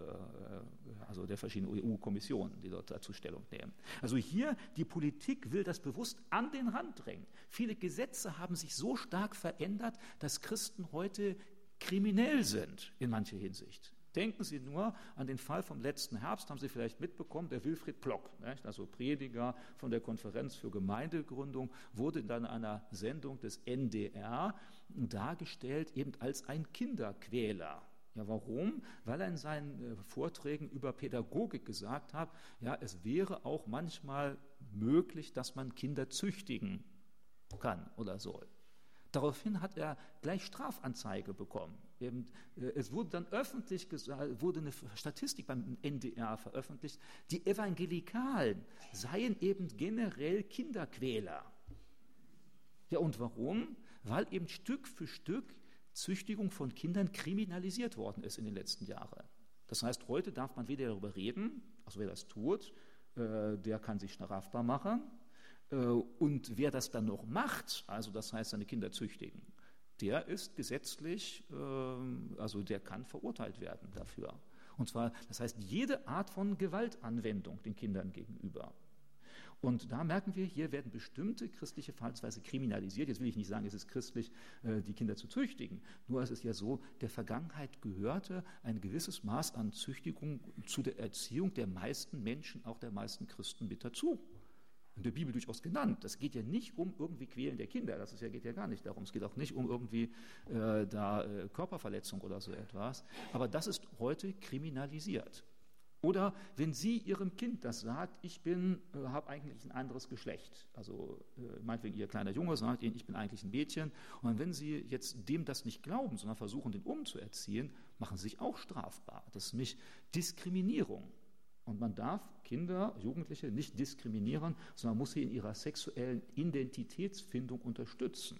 also der verschiedenen EU-Kommissionen, die dort dazu Stellung nehmen. Also hier, die Politik will das bewusst an den Rand drängen. Viele Gesetze haben sich so stark verändert, dass Christen heute kriminell sind in mancher Hinsicht. Denken Sie nur an den Fall vom letzten Herbst, haben Sie vielleicht mitbekommen, der Wilfried Plock, also Prediger von der Konferenz für Gemeindegründung, wurde dann in einer Sendung des NDR dargestellt eben als ein Kinderquäler. Ja, warum? Weil er in seinen Vorträgen über Pädagogik gesagt hat, ja, es wäre auch manchmal möglich, dass man Kinder züchtigen kann oder soll. Daraufhin hat er gleich Strafanzeige bekommen. Es wurde dann öffentlich gesagt, wurde eine Statistik beim NDR veröffentlicht, die Evangelikalen seien eben generell Kinderquäler. Ja, und warum? Weil eben Stück für Stück Züchtigung von Kindern kriminalisiert worden ist in den letzten Jahren. Das heißt, heute darf man weder darüber reden, also wer das tut, der kann sich strafbar machen. Und wer das dann noch macht, also das heißt seine Kinder züchtigen, der ist gesetzlich, also der kann verurteilt werden dafür. Und zwar, das heißt, jede Art von Gewaltanwendung den Kindern gegenüber. Und da merken wir, hier werden bestimmte christliche Verhaltensweisen kriminalisiert. Jetzt will ich nicht sagen, es ist christlich, die Kinder zu züchtigen. Nur es ist ja so, der Vergangenheit gehörte ein gewisses Maß an Züchtigung zu der Erziehung der meisten Menschen, auch der meisten Christen mit dazu. In der Bibel durchaus genannt. Das geht ja nicht um irgendwie Quälen der Kinder, geht ja gar nicht darum. Es geht auch nicht um irgendwie Körperverletzung oder so etwas. Aber das ist heute kriminalisiert. Oder wenn Sie Ihrem Kind das sagt, ich habe eigentlich ein anderes Geschlecht. Also meinetwegen Ihr kleiner Junge sagt Ihnen, ich bin eigentlich ein Mädchen. Und wenn Sie jetzt dem das nicht glauben, sondern versuchen, den umzuerziehen, machen Sie sich auch strafbar. Das ist nämlich Diskriminierung. Und man darf Kinder, Jugendliche nicht diskriminieren, sondern muss sie in ihrer sexuellen Identitätsfindung unterstützen.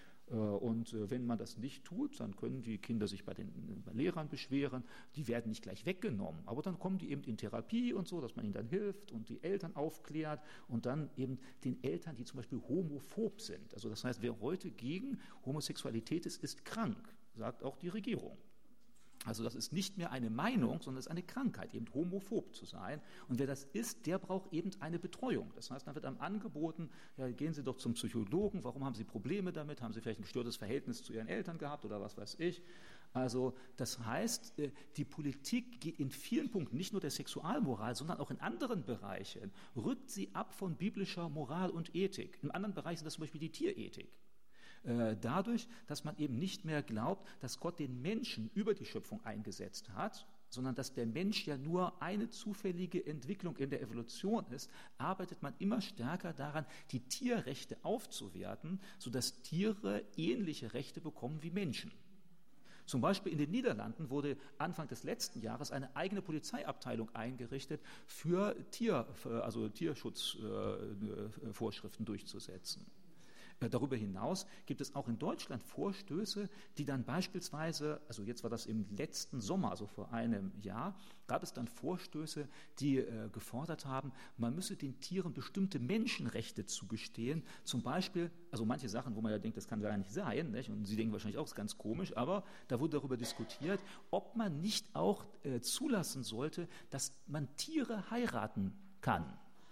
Und wenn man das nicht tut, dann können die Kinder sich bei den Lehrern beschweren, die werden nicht gleich weggenommen, aber dann kommen die eben in Therapie und so, dass man ihnen dann hilft und die Eltern aufklärt und dann eben den Eltern, die zum Beispiel homophob sind. Also das heißt, wer heute gegen Homosexualität ist krank, sagt auch die Regierung. Also das ist nicht mehr eine Meinung, sondern es ist eine Krankheit, eben homophob zu sein. Und wer das ist, der braucht eben eine Betreuung. Das heißt, dann wird einem angeboten, ja, gehen Sie doch zum Psychologen, warum haben Sie Probleme damit? Haben Sie vielleicht ein gestörtes Verhältnis zu Ihren Eltern gehabt oder was weiß ich? Also das heißt, die Politik geht in vielen Punkten, nicht nur der Sexualmoral, sondern auch in anderen Bereichen, rückt sie ab von biblischer Moral und Ethik. In anderen Bereichen ist das zum Beispiel die Tierethik. Dadurch, dass man eben nicht mehr glaubt, dass Gott den Menschen über die Schöpfung eingesetzt hat, sondern dass der Mensch ja nur eine zufällige Entwicklung in der Evolution ist, arbeitet man immer stärker daran, die Tierrechte aufzuwerten, sodass Tiere ähnliche Rechte bekommen wie Menschen. Zum Beispiel in den Niederlanden wurde Anfang des letzten Jahres eine eigene Polizeiabteilung eingerichtet, für Tierschutzvorschriften durchzusetzen. Darüber hinaus gibt es auch in Deutschland Vorstöße, die dann beispielsweise, also jetzt war das im letzten Sommer, also vor einem Jahr, gab es dann Vorstöße, die gefordert haben, man müsse den Tieren bestimmte Menschenrechte zugestehen. Zum Beispiel, also manche Sachen, wo man ja denkt, das kann gar nicht sein, nicht? Und Sie denken wahrscheinlich auch, das ist ganz komisch, aber da wurde darüber diskutiert, ob man nicht auch zulassen sollte, dass man Tiere heiraten kann.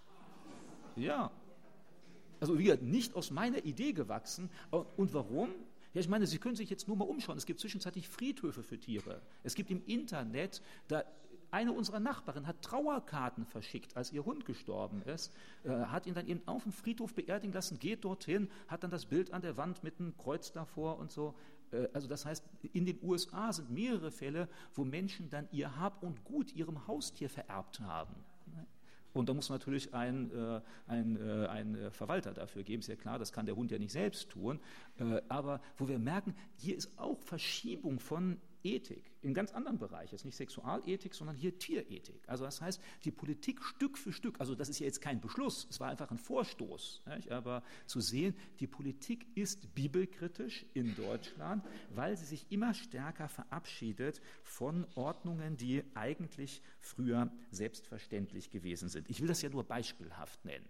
Ja, also wie gesagt, nicht aus meiner Idee gewachsen. Und warum? Ja, ich meine, Sie können sich jetzt nur mal umschauen. Es gibt zwischenzeitlich Friedhöfe für Tiere. Es gibt im Internet, eine unserer Nachbarinnen hat Trauerkarten verschickt, als ihr Hund gestorben ist, hat ihn dann eben auf dem Friedhof beerdigen lassen, geht dorthin, hat dann das Bild an der Wand mit einem Kreuz davor und so. Also das heißt, in den USA sind mehrere Fälle, wo Menschen dann ihr Hab und Gut ihrem Haustier vererbt haben. Und da muss natürlich ein Verwalter dafür geben, ist ja klar, das kann der Hund ja nicht selbst tun. Aber wo wir merken, hier ist auch Verschiebung von Ethik in ganz anderen Bereichen. Es ist nicht Sexualethik, sondern hier Tierethik. Also das heißt, die Politik Stück für Stück, also das ist ja jetzt kein Beschluss, es war einfach ein Vorstoß, nicht? Aber zu sehen, die Politik ist bibelkritisch in Deutschland, weil sie sich immer stärker verabschiedet von Ordnungen, die eigentlich früher selbstverständlich gewesen sind. Ich will das ja nur beispielhaft nennen.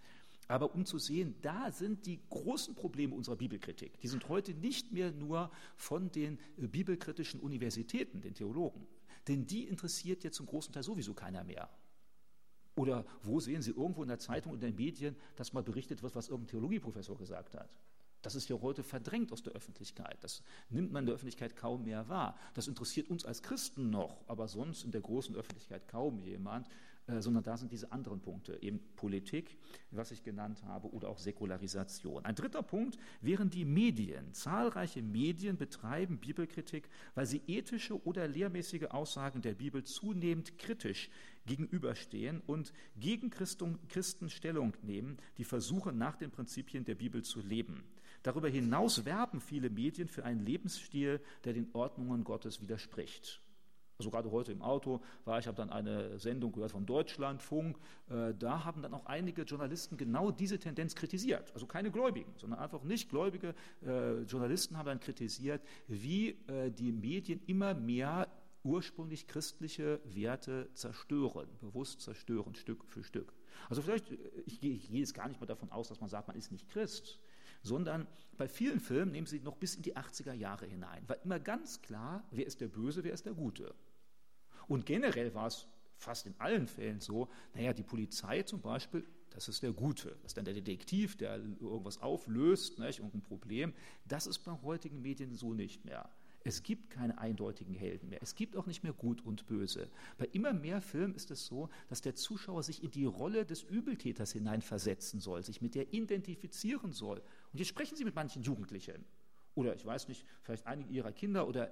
Aber um zu sehen, da sind die großen Probleme unserer Bibelkritik. Die sind heute nicht mehr nur von den bibelkritischen Universitäten, den Theologen. Denn die interessiert jetzt zum großen Teil sowieso keiner mehr. Oder wo sehen Sie irgendwo in der Zeitung und in den Medien, dass mal berichtet wird, was irgendein Theologieprofessor gesagt hat? Das ist ja heute verdrängt aus der Öffentlichkeit. Das nimmt man in der Öffentlichkeit kaum mehr wahr. Das interessiert uns als Christen noch, aber sonst in der großen Öffentlichkeit kaum jemand. Sondern da sind diese anderen Punkte, eben Politik, was ich genannt habe, oder auch Säkularisation. Ein dritter Punkt wären die Medien. Zahlreiche Medien betreiben Bibelkritik, weil sie ethische oder lehrmäßige Aussagen der Bibel zunehmend kritisch gegenüberstehen und gegen Christen Stellung nehmen, die versuchen, nach den Prinzipien der Bibel zu leben. Darüber hinaus werben viele Medien für einen Lebensstil, der den Ordnungen Gottes widerspricht. Also gerade heute im Auto ich habe dann eine Sendung gehört vom Deutschlandfunk, da haben dann auch einige Journalisten genau diese Tendenz kritisiert. Also keine Gläubigen, sondern einfach nicht gläubige Journalisten haben dann kritisiert, wie die Medien immer mehr ursprünglich christliche Werte zerstören, bewusst zerstören, Stück für Stück. Also vielleicht, ich gehe jetzt gar nicht mehr davon aus, dass man sagt, man ist nicht Christ, sondern bei vielen Filmen nehmen sie noch bis in die 80er Jahre hinein. War immer ganz klar, wer ist der Böse, wer ist der Gute. Und generell war es fast in allen Fällen so, die Polizei zum Beispiel, das ist der Gute. Das ist dann der Detektiv, der irgendwas auflöst, nicht, irgendein Problem. Das ist bei heutigen Medien so nicht mehr. Es gibt keine eindeutigen Helden mehr. Es gibt auch nicht mehr Gut und Böse. Bei immer mehr Filmen ist es so, dass der Zuschauer sich in die Rolle des Übeltäters hineinversetzen soll, sich mit der identifizieren soll. Und jetzt sprechen Sie mit manchen Jugendlichen. Oder ich weiß nicht, vielleicht einige Ihrer Kinder oder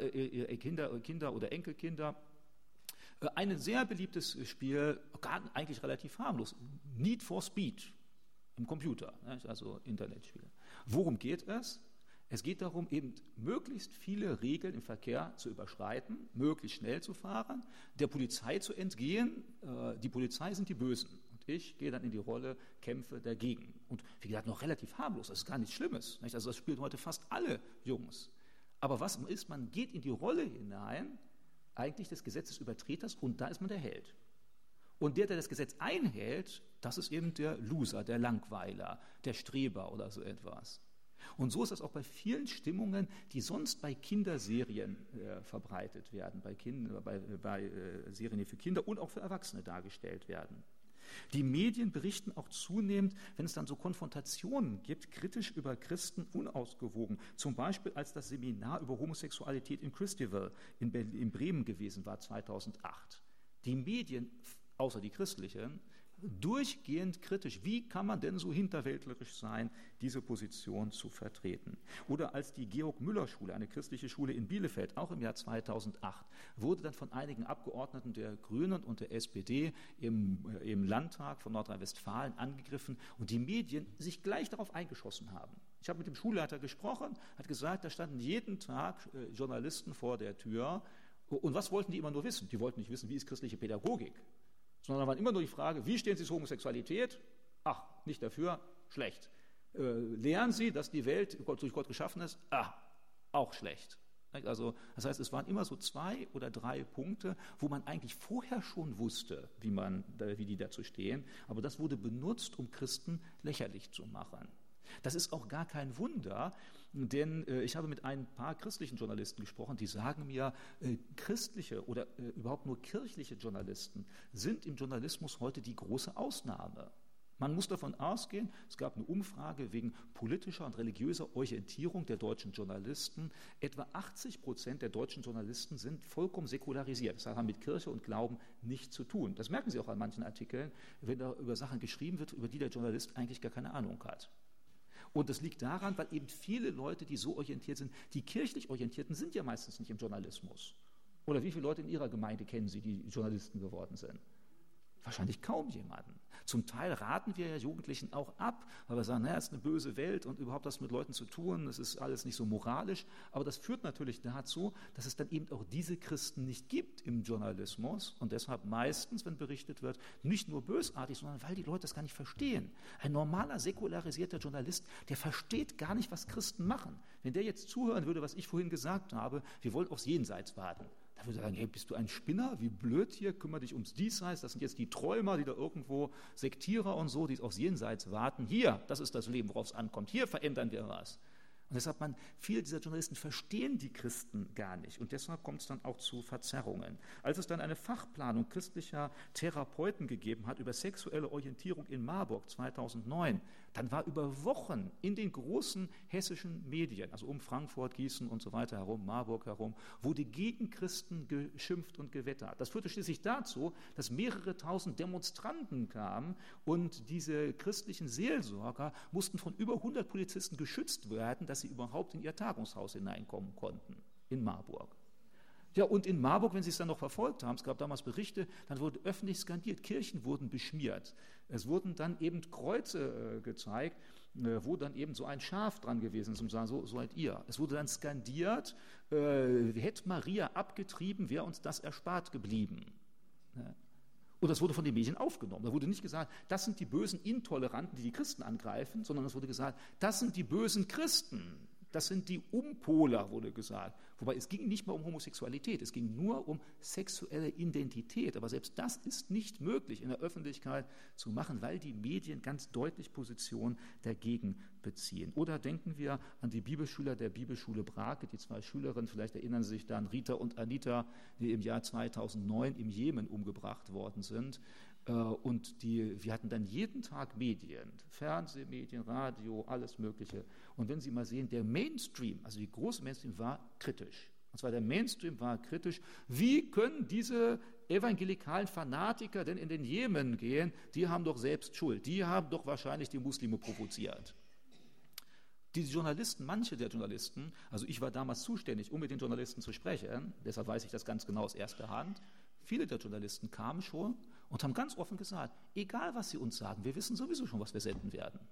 Kinder oder Enkelkinder. Ein sehr beliebtes Spiel, eigentlich relativ harmlos, Need for Speed im Computer, also Internetspiele. Worum geht es? Es geht darum, eben möglichst viele Regeln im Verkehr zu überschreiten, möglichst schnell zu fahren, der Polizei zu entgehen. Die Polizei sind die Bösen. Und ich gehe dann in die Rolle, kämpfe dagegen. Und wie gesagt, noch relativ harmlos, das ist gar nichts Schlimmes. Nicht? Also das spielen heute fast alle Jungs. Aber was ist, man geht in die Rolle hinein, eigentlich des Gesetzesübertreters, und da ist man der Held. Und der das Gesetz einhält, das ist eben der Loser, der Langweiler, der Streber oder so etwas. Und so ist das auch bei vielen Stimmungen, die sonst bei Kinderserien verbreitet werden, bei Serien, die für Kinder und auch für Erwachsene dargestellt werden. Die Medien berichten auch zunehmend, wenn es dann so Konfrontationen gibt, kritisch über Christen unausgewogen. Zum Beispiel, als das Seminar über Homosexualität im Christival in Bremen gewesen war, 2008. Die Medien, außer die christlichen, durchgehend kritisch. Wie kann man denn so hinterwäldlerisch sein, diese Position zu vertreten? Oder als die Georg-Müller-Schule, eine christliche Schule in Bielefeld, auch im Jahr 2008, wurde dann von einigen Abgeordneten der Grünen und der SPD im Landtag von Nordrhein-Westfalen angegriffen und die Medien sich gleich darauf eingeschossen haben. Ich habe mit dem Schulleiter gesprochen, hat gesagt, da standen jeden Tag Journalisten vor der Tür. Und was wollten die immer nur wissen? Die wollten nicht wissen, wie ist christliche Pädagogik, sondern da war immer nur die Frage, wie stehen Sie zur Homosexualität? Ach, nicht dafür, schlecht. Lehren Sie, dass die Welt durch Gott geschaffen ist? Auch schlecht. Also, das heißt, es waren immer so 2 oder 3 Punkte, wo man eigentlich vorher schon wusste, wie die dazu stehen, aber das wurde benutzt, um Christen lächerlich zu machen. Das ist auch gar kein Wunder, denn ich habe mit ein paar christlichen Journalisten gesprochen, die sagen mir, christliche oder überhaupt nur kirchliche Journalisten sind im Journalismus heute die große Ausnahme. Man muss davon ausgehen, es gab eine Umfrage wegen politischer und religiöser Orientierung der deutschen Journalisten. Etwa 80% der deutschen Journalisten sind vollkommen säkularisiert. Das haben mit Kirche und Glauben nichts zu tun. Das merken Sie auch an manchen Artikeln, wenn da über Sachen geschrieben wird, über die der Journalist eigentlich gar keine Ahnung hat. Und das liegt daran, weil eben viele Leute, die so orientiert sind, die kirchlich Orientierten sind ja meistens nicht im Journalismus. Oder wie viele Leute in Ihrer Gemeinde kennen Sie, die Journalisten geworden sind? Wahrscheinlich kaum jemanden. Zum Teil raten wir ja Jugendlichen auch ab, weil wir sagen, es ist eine böse Welt und überhaupt das mit Leuten zu tun, das ist alles nicht so moralisch. Aber das führt natürlich dazu, dass es dann eben auch diese Christen nicht gibt im Journalismus und deshalb meistens, wenn berichtet wird, nicht nur bösartig, sondern weil die Leute das gar nicht verstehen. Ein normaler, säkularisierter Journalist, der versteht gar nicht, was Christen machen. Wenn der jetzt zuhören würde, was ich vorhin gesagt habe, wir wollen aufs Jenseits warten. Da würde er sagen, hey, bist du ein Spinner? Wie blöd hier, kümmere dich ums Diesseits, das sind jetzt die Träumer, die da irgendwo, Sektierer und so, die aufs Jenseits warten. Hier, das ist das Leben, worauf es ankommt, hier verändern wir was. Und deshalb, viele dieser Journalisten verstehen die Christen gar nicht und deshalb kommt es dann auch zu Verzerrungen. Als es dann eine Fachplanung christlicher Therapeuten gegeben hat über sexuelle Orientierung in Marburg 2009, dann war über Wochen in den großen hessischen Medien, also um Frankfurt, Gießen und so weiter herum, Marburg herum, wurde gegen Christen geschimpft und gewettert. Das führte schließlich dazu, dass mehrere tausend Demonstranten kamen und diese christlichen Seelsorger mussten von über 100 Polizisten geschützt werden, dass sie überhaupt in ihr Tagungshaus hineinkommen konnten, in Marburg. Ja, und in Marburg, wenn Sie es dann noch verfolgt haben, es gab damals Berichte, dann wurde öffentlich skandiert, Kirchen wurden beschmiert. Es wurden dann eben Kreuze gezeigt, wo dann eben so ein Schaf dran gewesen ist und sagen, so seid ihr. Es wurde dann skandiert, hätte Maria abgetrieben, wäre uns das erspart geblieben. Ja. Und das wurde von den Medien aufgenommen. Da wurde nicht gesagt, das sind die bösen Intoleranten, die die Christen angreifen, sondern es wurde gesagt, das sind die bösen Christen. Das sind die Umpoler, wurde gesagt. Wobei es ging nicht mal um Homosexualität, es ging nur um sexuelle Identität. Aber selbst das ist nicht möglich in der Öffentlichkeit zu machen, weil die Medien ganz deutlich Position dagegen beziehen. Oder denken wir an die Bibelschüler der Bibelschule Brake, die 2 Schülerinnen, vielleicht erinnern Sie sich dann, Rita und Anita, die im Jahr 2009 im Jemen umgebracht worden sind. Und wir hatten dann jeden Tag Medien, Fernsehmedien, Radio, alles Mögliche. Und wenn Sie mal sehen, der Mainstream, also die große Mainstream war kritisch. Und zwar der Mainstream war kritisch. Wie können diese evangelikalen Fanatiker denn in den Jemen gehen? Die haben doch selbst Schuld. Die haben doch wahrscheinlich die Muslime provoziert. Die Journalisten, manche der Journalisten, also ich war damals zuständig, um mit den Journalisten zu sprechen, deshalb weiß ich das ganz genau aus erster Hand, viele der Journalisten kamen schon und haben ganz offen gesagt, egal was sie uns sagen, wir wissen sowieso schon, was wir senden werden.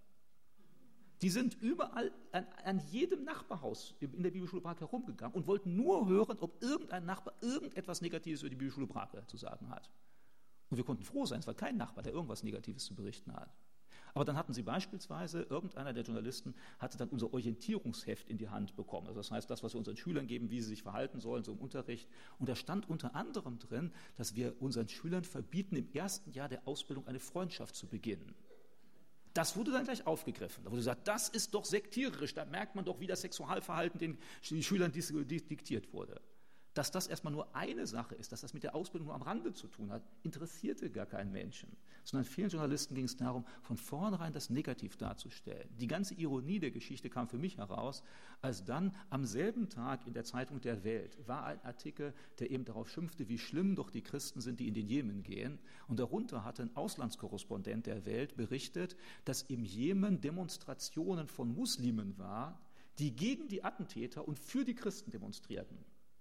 Die sind überall an jedem Nachbarhaus in der Bibelschule Brake herumgegangen und wollten nur hören, ob irgendein Nachbar irgendetwas Negatives über die Bibelschule Brake zu sagen hat. Und wir konnten froh sein, es war kein Nachbar, der irgendwas Negatives zu berichten hat. Aber dann hatten sie beispielsweise, irgendeiner der Journalisten hatte dann unser Orientierungsheft in die Hand bekommen. Also das heißt, das, was wir unseren Schülern geben, wie sie sich verhalten sollen, so im Unterricht. Und da stand unter anderem drin, dass wir unseren Schülern verbieten, im ersten Jahr der Ausbildung eine Freundschaft zu beginnen. Das wurde dann gleich aufgegriffen. Da wurde gesagt, das ist doch sektiererisch, da merkt man doch, wie das Sexualverhalten den Schülern diktiert wurde. Dass das erstmal nur eine Sache ist, dass das mit der Ausbildung nur am Rande zu tun hat, interessierte gar keinen Menschen. Sondern vielen Journalisten ging es darum, von vornherein das negativ darzustellen. Die ganze Ironie der Geschichte kam für mich heraus, als dann am selben Tag in der Zeitung Der Welt war ein Artikel, der eben darauf schimpfte, wie schlimm doch die Christen sind, die in den Jemen gehen. Und darunter hatte ein Auslandskorrespondent der Welt berichtet, dass im Jemen Demonstrationen von Muslimen war, die gegen die Attentäter und für die Christen demonstrierten.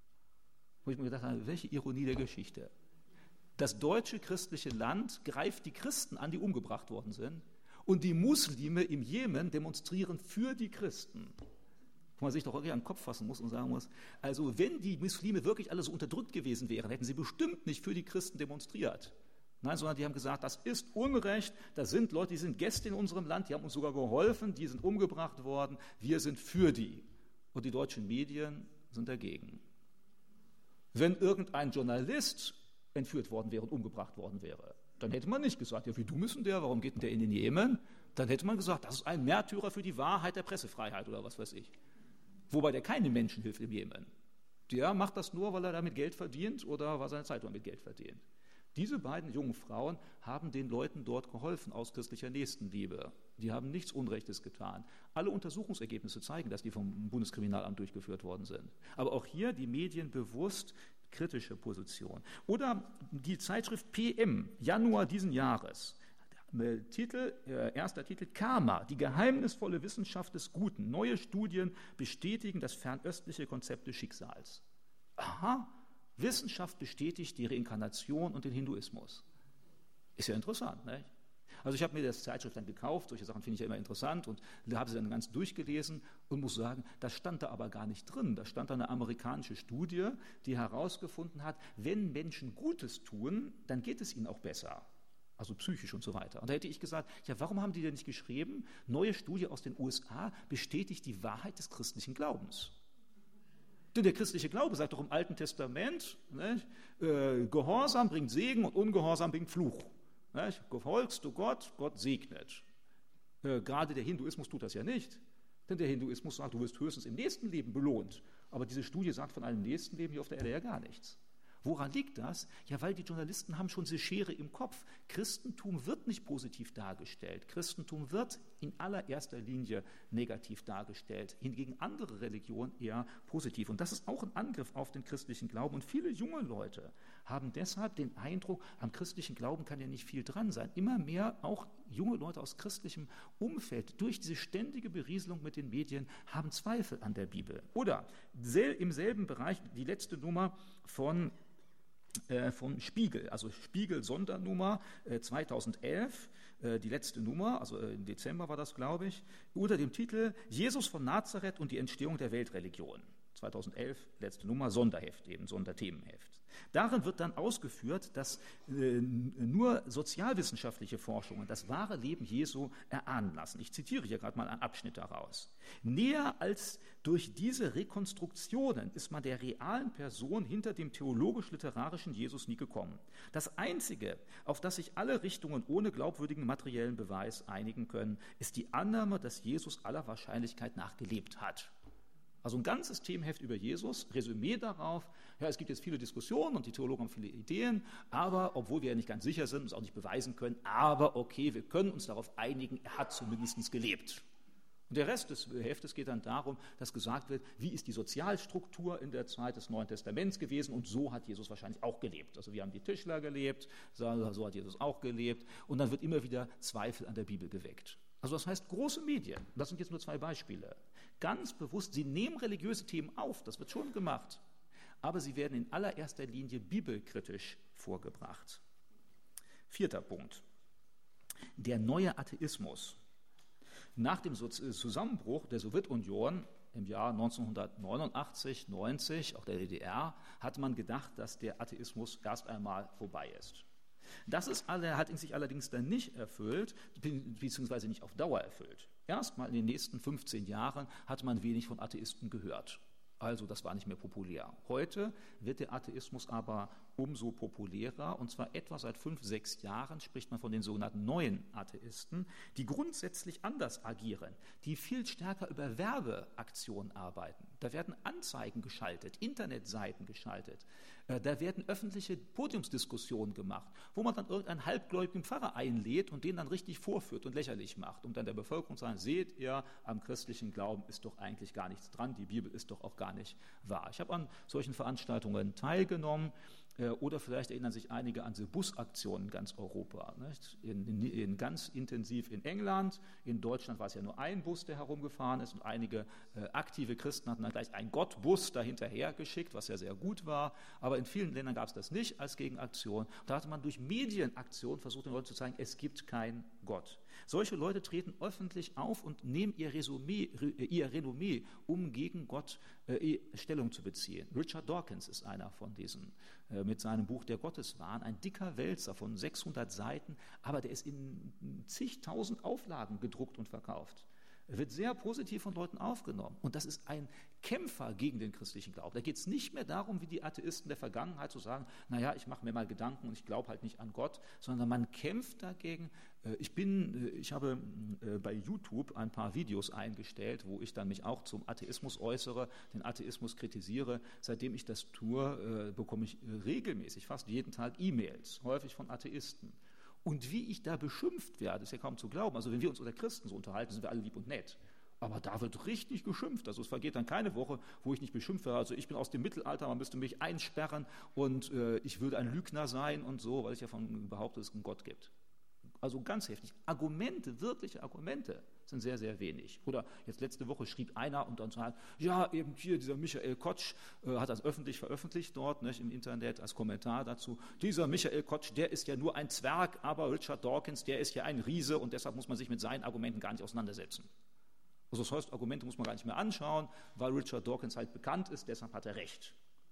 Wo ich mir gedacht habe, welche Ironie der Geschichte. Das deutsche christliche Land greift die Christen an, die umgebracht worden sind, und die Muslime im Jemen demonstrieren für die Christen. Wo man sich doch irgendwie an den Kopf fassen muss und sagen muss, also wenn die Muslime wirklich alle so unterdrückt gewesen wären, hätten sie bestimmt nicht für die Christen demonstriert. Nein, sondern die haben gesagt, das ist Unrecht, da sind Leute, die sind Gäste in unserem Land, die haben uns sogar geholfen, die sind umgebracht worden, wir sind für die. Und die deutschen Medien sind dagegen. Wenn irgendein Journalist entführt worden wäre und umgebracht worden wäre, dann hätte man nicht gesagt, ja, wie dumm ist denn der, warum geht denn der in den Jemen? Dann hätte man gesagt, das ist ein Märtyrer für die Wahrheit der Pressefreiheit oder was weiß ich. Wobei der keine Menschen hilft im Jemen. Der macht das nur, weil er damit Geld verdient oder weil seine Zeitung mit Geld verdient. Diese beiden jungen Frauen haben den Leuten dort geholfen aus christlicher Nächstenliebe. Die haben nichts Unrechtes getan. Alle Untersuchungsergebnisse zeigen, dass die vom Bundeskriminalamt durchgeführt worden sind. Aber auch hier die Medien bewusst kritische Position. Oder die Zeitschrift PM, Januar diesen Jahres. Erster Titel Karma, die geheimnisvolle Wissenschaft des Guten. Neue Studien bestätigen das fernöstliche Konzept des Schicksals. Aha, Wissenschaft bestätigt die Reinkarnation und den Hinduismus. Ist ja interessant, nicht? Also ich habe mir das Zeitschrift dann gekauft, solche Sachen finde ich ja immer interessant und habe sie dann ganz durchgelesen und muss sagen, das stand da aber gar nicht drin. Da stand da eine amerikanische Studie, die herausgefunden hat, wenn Menschen Gutes tun, dann geht es ihnen auch besser. Also psychisch und so weiter. Und da hätte ich gesagt, ja, warum haben die denn nicht geschrieben, neue Studie aus den USA bestätigt die Wahrheit des christlichen Glaubens? Denn der christliche Glaube sagt doch im Alten Testament, Gehorsam bringt Segen und Ungehorsam bringt Fluch. Gefolgst du Gott, Gott segnet. Gerade der Hinduismus tut das ja nicht. Denn der Hinduismus sagt, du wirst höchstens im nächsten Leben belohnt. Aber diese Studie sagt von einem nächsten Leben hier auf der Erde ja gar nichts. Woran liegt das? Ja, weil die Journalisten haben schon diese Schere im Kopf. Christentum wird nicht positiv dargestellt. Christentum wird in allererster Linie negativ dargestellt. Hingegen andere Religionen eher positiv. Und das ist auch ein Angriff auf den christlichen Glauben. Und viele junge Leute haben deshalb den Eindruck, am christlichen Glauben kann ja nicht viel dran sein. Immer mehr auch junge Leute aus christlichem Umfeld durch diese ständige Berieselung mit den Medien haben Zweifel an der Bibel. Oder im selben Bereich die letzte Nummer vom Spiegel, also Spiegel-Sondernummer 2011, die letzte Nummer, also im Dezember war das, glaube ich, unter dem Titel Jesus von Nazareth und die Entstehung der Weltreligion. 2011, letzte Nummer, Sonderheft, eben Sonderthemenheft. Darin wird dann ausgeführt, dass nur sozialwissenschaftliche Forschungen das wahre Leben Jesu erahnen lassen. Ich zitiere hier gerade mal einen Abschnitt daraus. Näher als durch diese Rekonstruktionen ist man der realen Person hinter dem theologisch-literarischen Jesus nie gekommen. Das Einzige, auf das sich alle Richtungen ohne glaubwürdigen materiellen Beweis einigen können, ist die Annahme, dass Jesus aller Wahrscheinlichkeit nach gelebt hat. Also ein ganzes Themenheft über Jesus, Resümee darauf, ja, es gibt jetzt viele Diskussionen und die Theologen haben viele Ideen, aber obwohl wir ja nicht ganz sicher sind und es auch nicht beweisen können, aber okay, wir können uns darauf einigen, er hat zumindest gelebt. Und der Rest des Heftes geht dann darum, dass gesagt wird, wie ist die Sozialstruktur in der Zeit des Neuen Testaments gewesen und so hat Jesus wahrscheinlich auch gelebt. Also wir haben die Tischler gelebt, so hat Jesus auch gelebt und dann wird immer wieder Zweifel an der Bibel geweckt. Also das heißt, große Medien, das sind jetzt nur 2 Beispiele, ganz bewusst, sie nehmen religiöse Themen auf, das wird schon gemacht, aber sie werden in allererster Linie bibelkritisch vorgebracht. 4. Punkt, der neue Atheismus. Nach dem Zusammenbruch der Sowjetunion im Jahr 1989, 90, auch der DDR, hat man gedacht, dass der Atheismus erst einmal vorbei ist. Das hat sich allerdings dann nicht erfüllt, beziehungsweise nicht auf Dauer erfüllt. Erstmal in den nächsten 15 Jahren hat man wenig von Atheisten gehört. Also das war nicht mehr populär. Heute wird der Atheismus aber umso populärer, und zwar etwa seit 5, 6 Jahren spricht man von den sogenannten neuen Atheisten, die grundsätzlich anders agieren, die viel stärker über Werbeaktionen arbeiten. Da werden Anzeigen geschaltet, Internetseiten geschaltet, da werden öffentliche Podiumsdiskussionen gemacht, wo man dann irgendeinen halbgläubigen Pfarrer einlädt und den dann richtig vorführt und lächerlich macht, um dann der Bevölkerung zu sagen, seht ihr, am christlichen Glauben ist doch eigentlich gar nichts dran, die Bibel ist doch auch gar nicht wahr. Ich habe an solchen Veranstaltungen teilgenommen. Oder vielleicht erinnern sich einige an diese Busaktionen in ganz Europa. Nicht? Ganz intensiv in England, in Deutschland war es ja nur ein Bus, der herumgefahren ist und einige aktive Christen hatten dann gleich einen Gottbus dahinterher geschickt, was ja sehr gut war. Aber in vielen Ländern gab es das nicht als Gegenaktion. Da hatte man durch Medienaktion versucht, den Leuten zu zeigen, es gibt keinen Gott. Solche Leute treten öffentlich auf und nehmen ihr Renommee, um gegen Gott Stellung zu beziehen. Richard Dawkins ist einer von diesen, mit seinem Buch Der Gotteswahn, ein dicker Wälzer von 600 Seiten, aber der ist in zigtausend Auflagen gedruckt und verkauft. Er wird sehr positiv von Leuten aufgenommen. Und das ist ein Kämpfer gegen den christlichen Glauben. Da geht es nicht mehr darum, wie die Atheisten der Vergangenheit zu sagen, naja, ich mache mir mal Gedanken und ich glaube halt nicht an Gott, sondern man kämpft dagegen. Ich habe bei YouTube ein paar Videos eingestellt, wo ich dann mich auch zum Atheismus äußere, den Atheismus kritisiere. Seitdem ich das tue, bekomme ich regelmäßig, fast jeden Tag E-Mails, häufig von Atheisten. Und wie ich da beschimpft werde, ist ja kaum zu glauben. Also wenn wir uns unter Christen so unterhalten, sind wir alle lieb und nett. Aber da wird richtig geschimpft. Also es vergeht dann keine Woche, wo ich nicht beschimpft werde. Also ich bin aus dem Mittelalter, man müsste mich einsperren und ich würde ein Lügner sein und so, weil ich ja von behaupte, dass es einen Gott gibt. Also ganz heftig. Argumente, wirkliche Argumente sind sehr, sehr wenig. Oder jetzt letzte Woche schrieb einer und dann sagt, ja, eben hier dieser Michael Kotsch hat das öffentlich veröffentlicht dort, nicht, im Internet als Kommentar dazu. Dieser Michael Kotsch, der ist ja nur ein Zwerg, aber Richard Dawkins, der ist ja ein Riese und deshalb muss man sich mit seinen Argumenten gar nicht auseinandersetzen. Also das heißt, Argumente muss man gar nicht mehr anschauen, weil Richard Dawkins halt bekannt ist, deshalb hat er recht.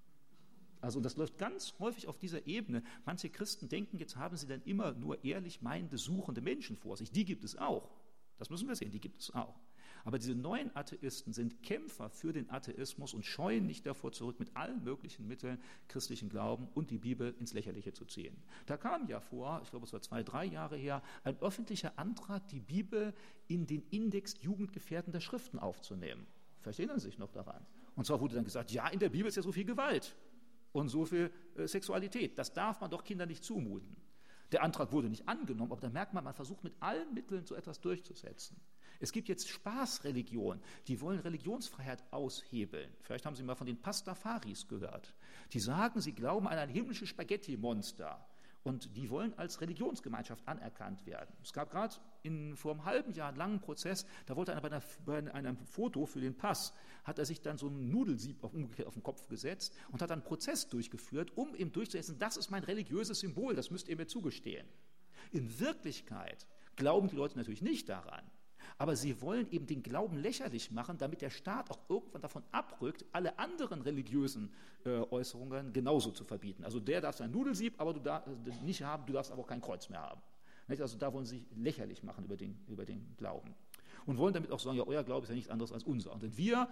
Also das läuft ganz häufig auf dieser Ebene. Manche Christen denken, jetzt haben sie dann immer nur ehrlich meinende, suchende Menschen vor sich. Die gibt es auch. Das müssen wir sehen, die gibt es auch. Aber diese neuen Atheisten sind Kämpfer für den Atheismus und scheuen nicht davor zurück, mit allen möglichen Mitteln christlichen Glauben und die Bibel ins Lächerliche zu ziehen. Da kam ja vor, ich glaube es war 2-3 Jahre her, ein öffentlicher Antrag, die Bibel in den Index jugendgefährdender Schriften aufzunehmen. Vielleicht erinnern Sie sich noch daran. Und zwar wurde dann gesagt, ja, in der Bibel ist ja so viel Gewalt und so viel Sexualität. Das darf man doch Kindern nicht zumuten. Der Antrag wurde nicht angenommen, aber da merkt man, man versucht mit allen Mitteln so etwas durchzusetzen. Es gibt jetzt Spaßreligionen, die wollen Religionsfreiheit aushebeln. Vielleicht haben Sie mal von den Pastafaris gehört. Die sagen, sie glauben an ein himmlisches Spaghetti-Monster. Und die wollen als Religionsgemeinschaft anerkannt werden. Es gab gerade vor einem halben Jahr einen langen Prozess, da wollte einer bei einem Foto für den Pass, hat er sich dann so ein Nudelsieb umgekehrt auf den Kopf gesetzt und hat dann einen Prozess durchgeführt, um ihm durchzusetzen, das ist mein religiöses Symbol, das müsst ihr mir zugestehen. In Wirklichkeit glauben die Leute natürlich nicht daran, aber sie wollen eben den Glauben lächerlich machen, damit der Staat auch irgendwann davon abrückt, alle anderen religiösen Äußerungen genauso zu verbieten. Also der darf sein Nudelsieb aber du darfst nicht haben, du darfst aber auch kein Kreuz mehr haben. Also da wollen sie sich lächerlich machen über den Glauben. Und wollen damit auch sagen, ja, euer Glaube ist ja nichts anderes als unser. Und wenn ihr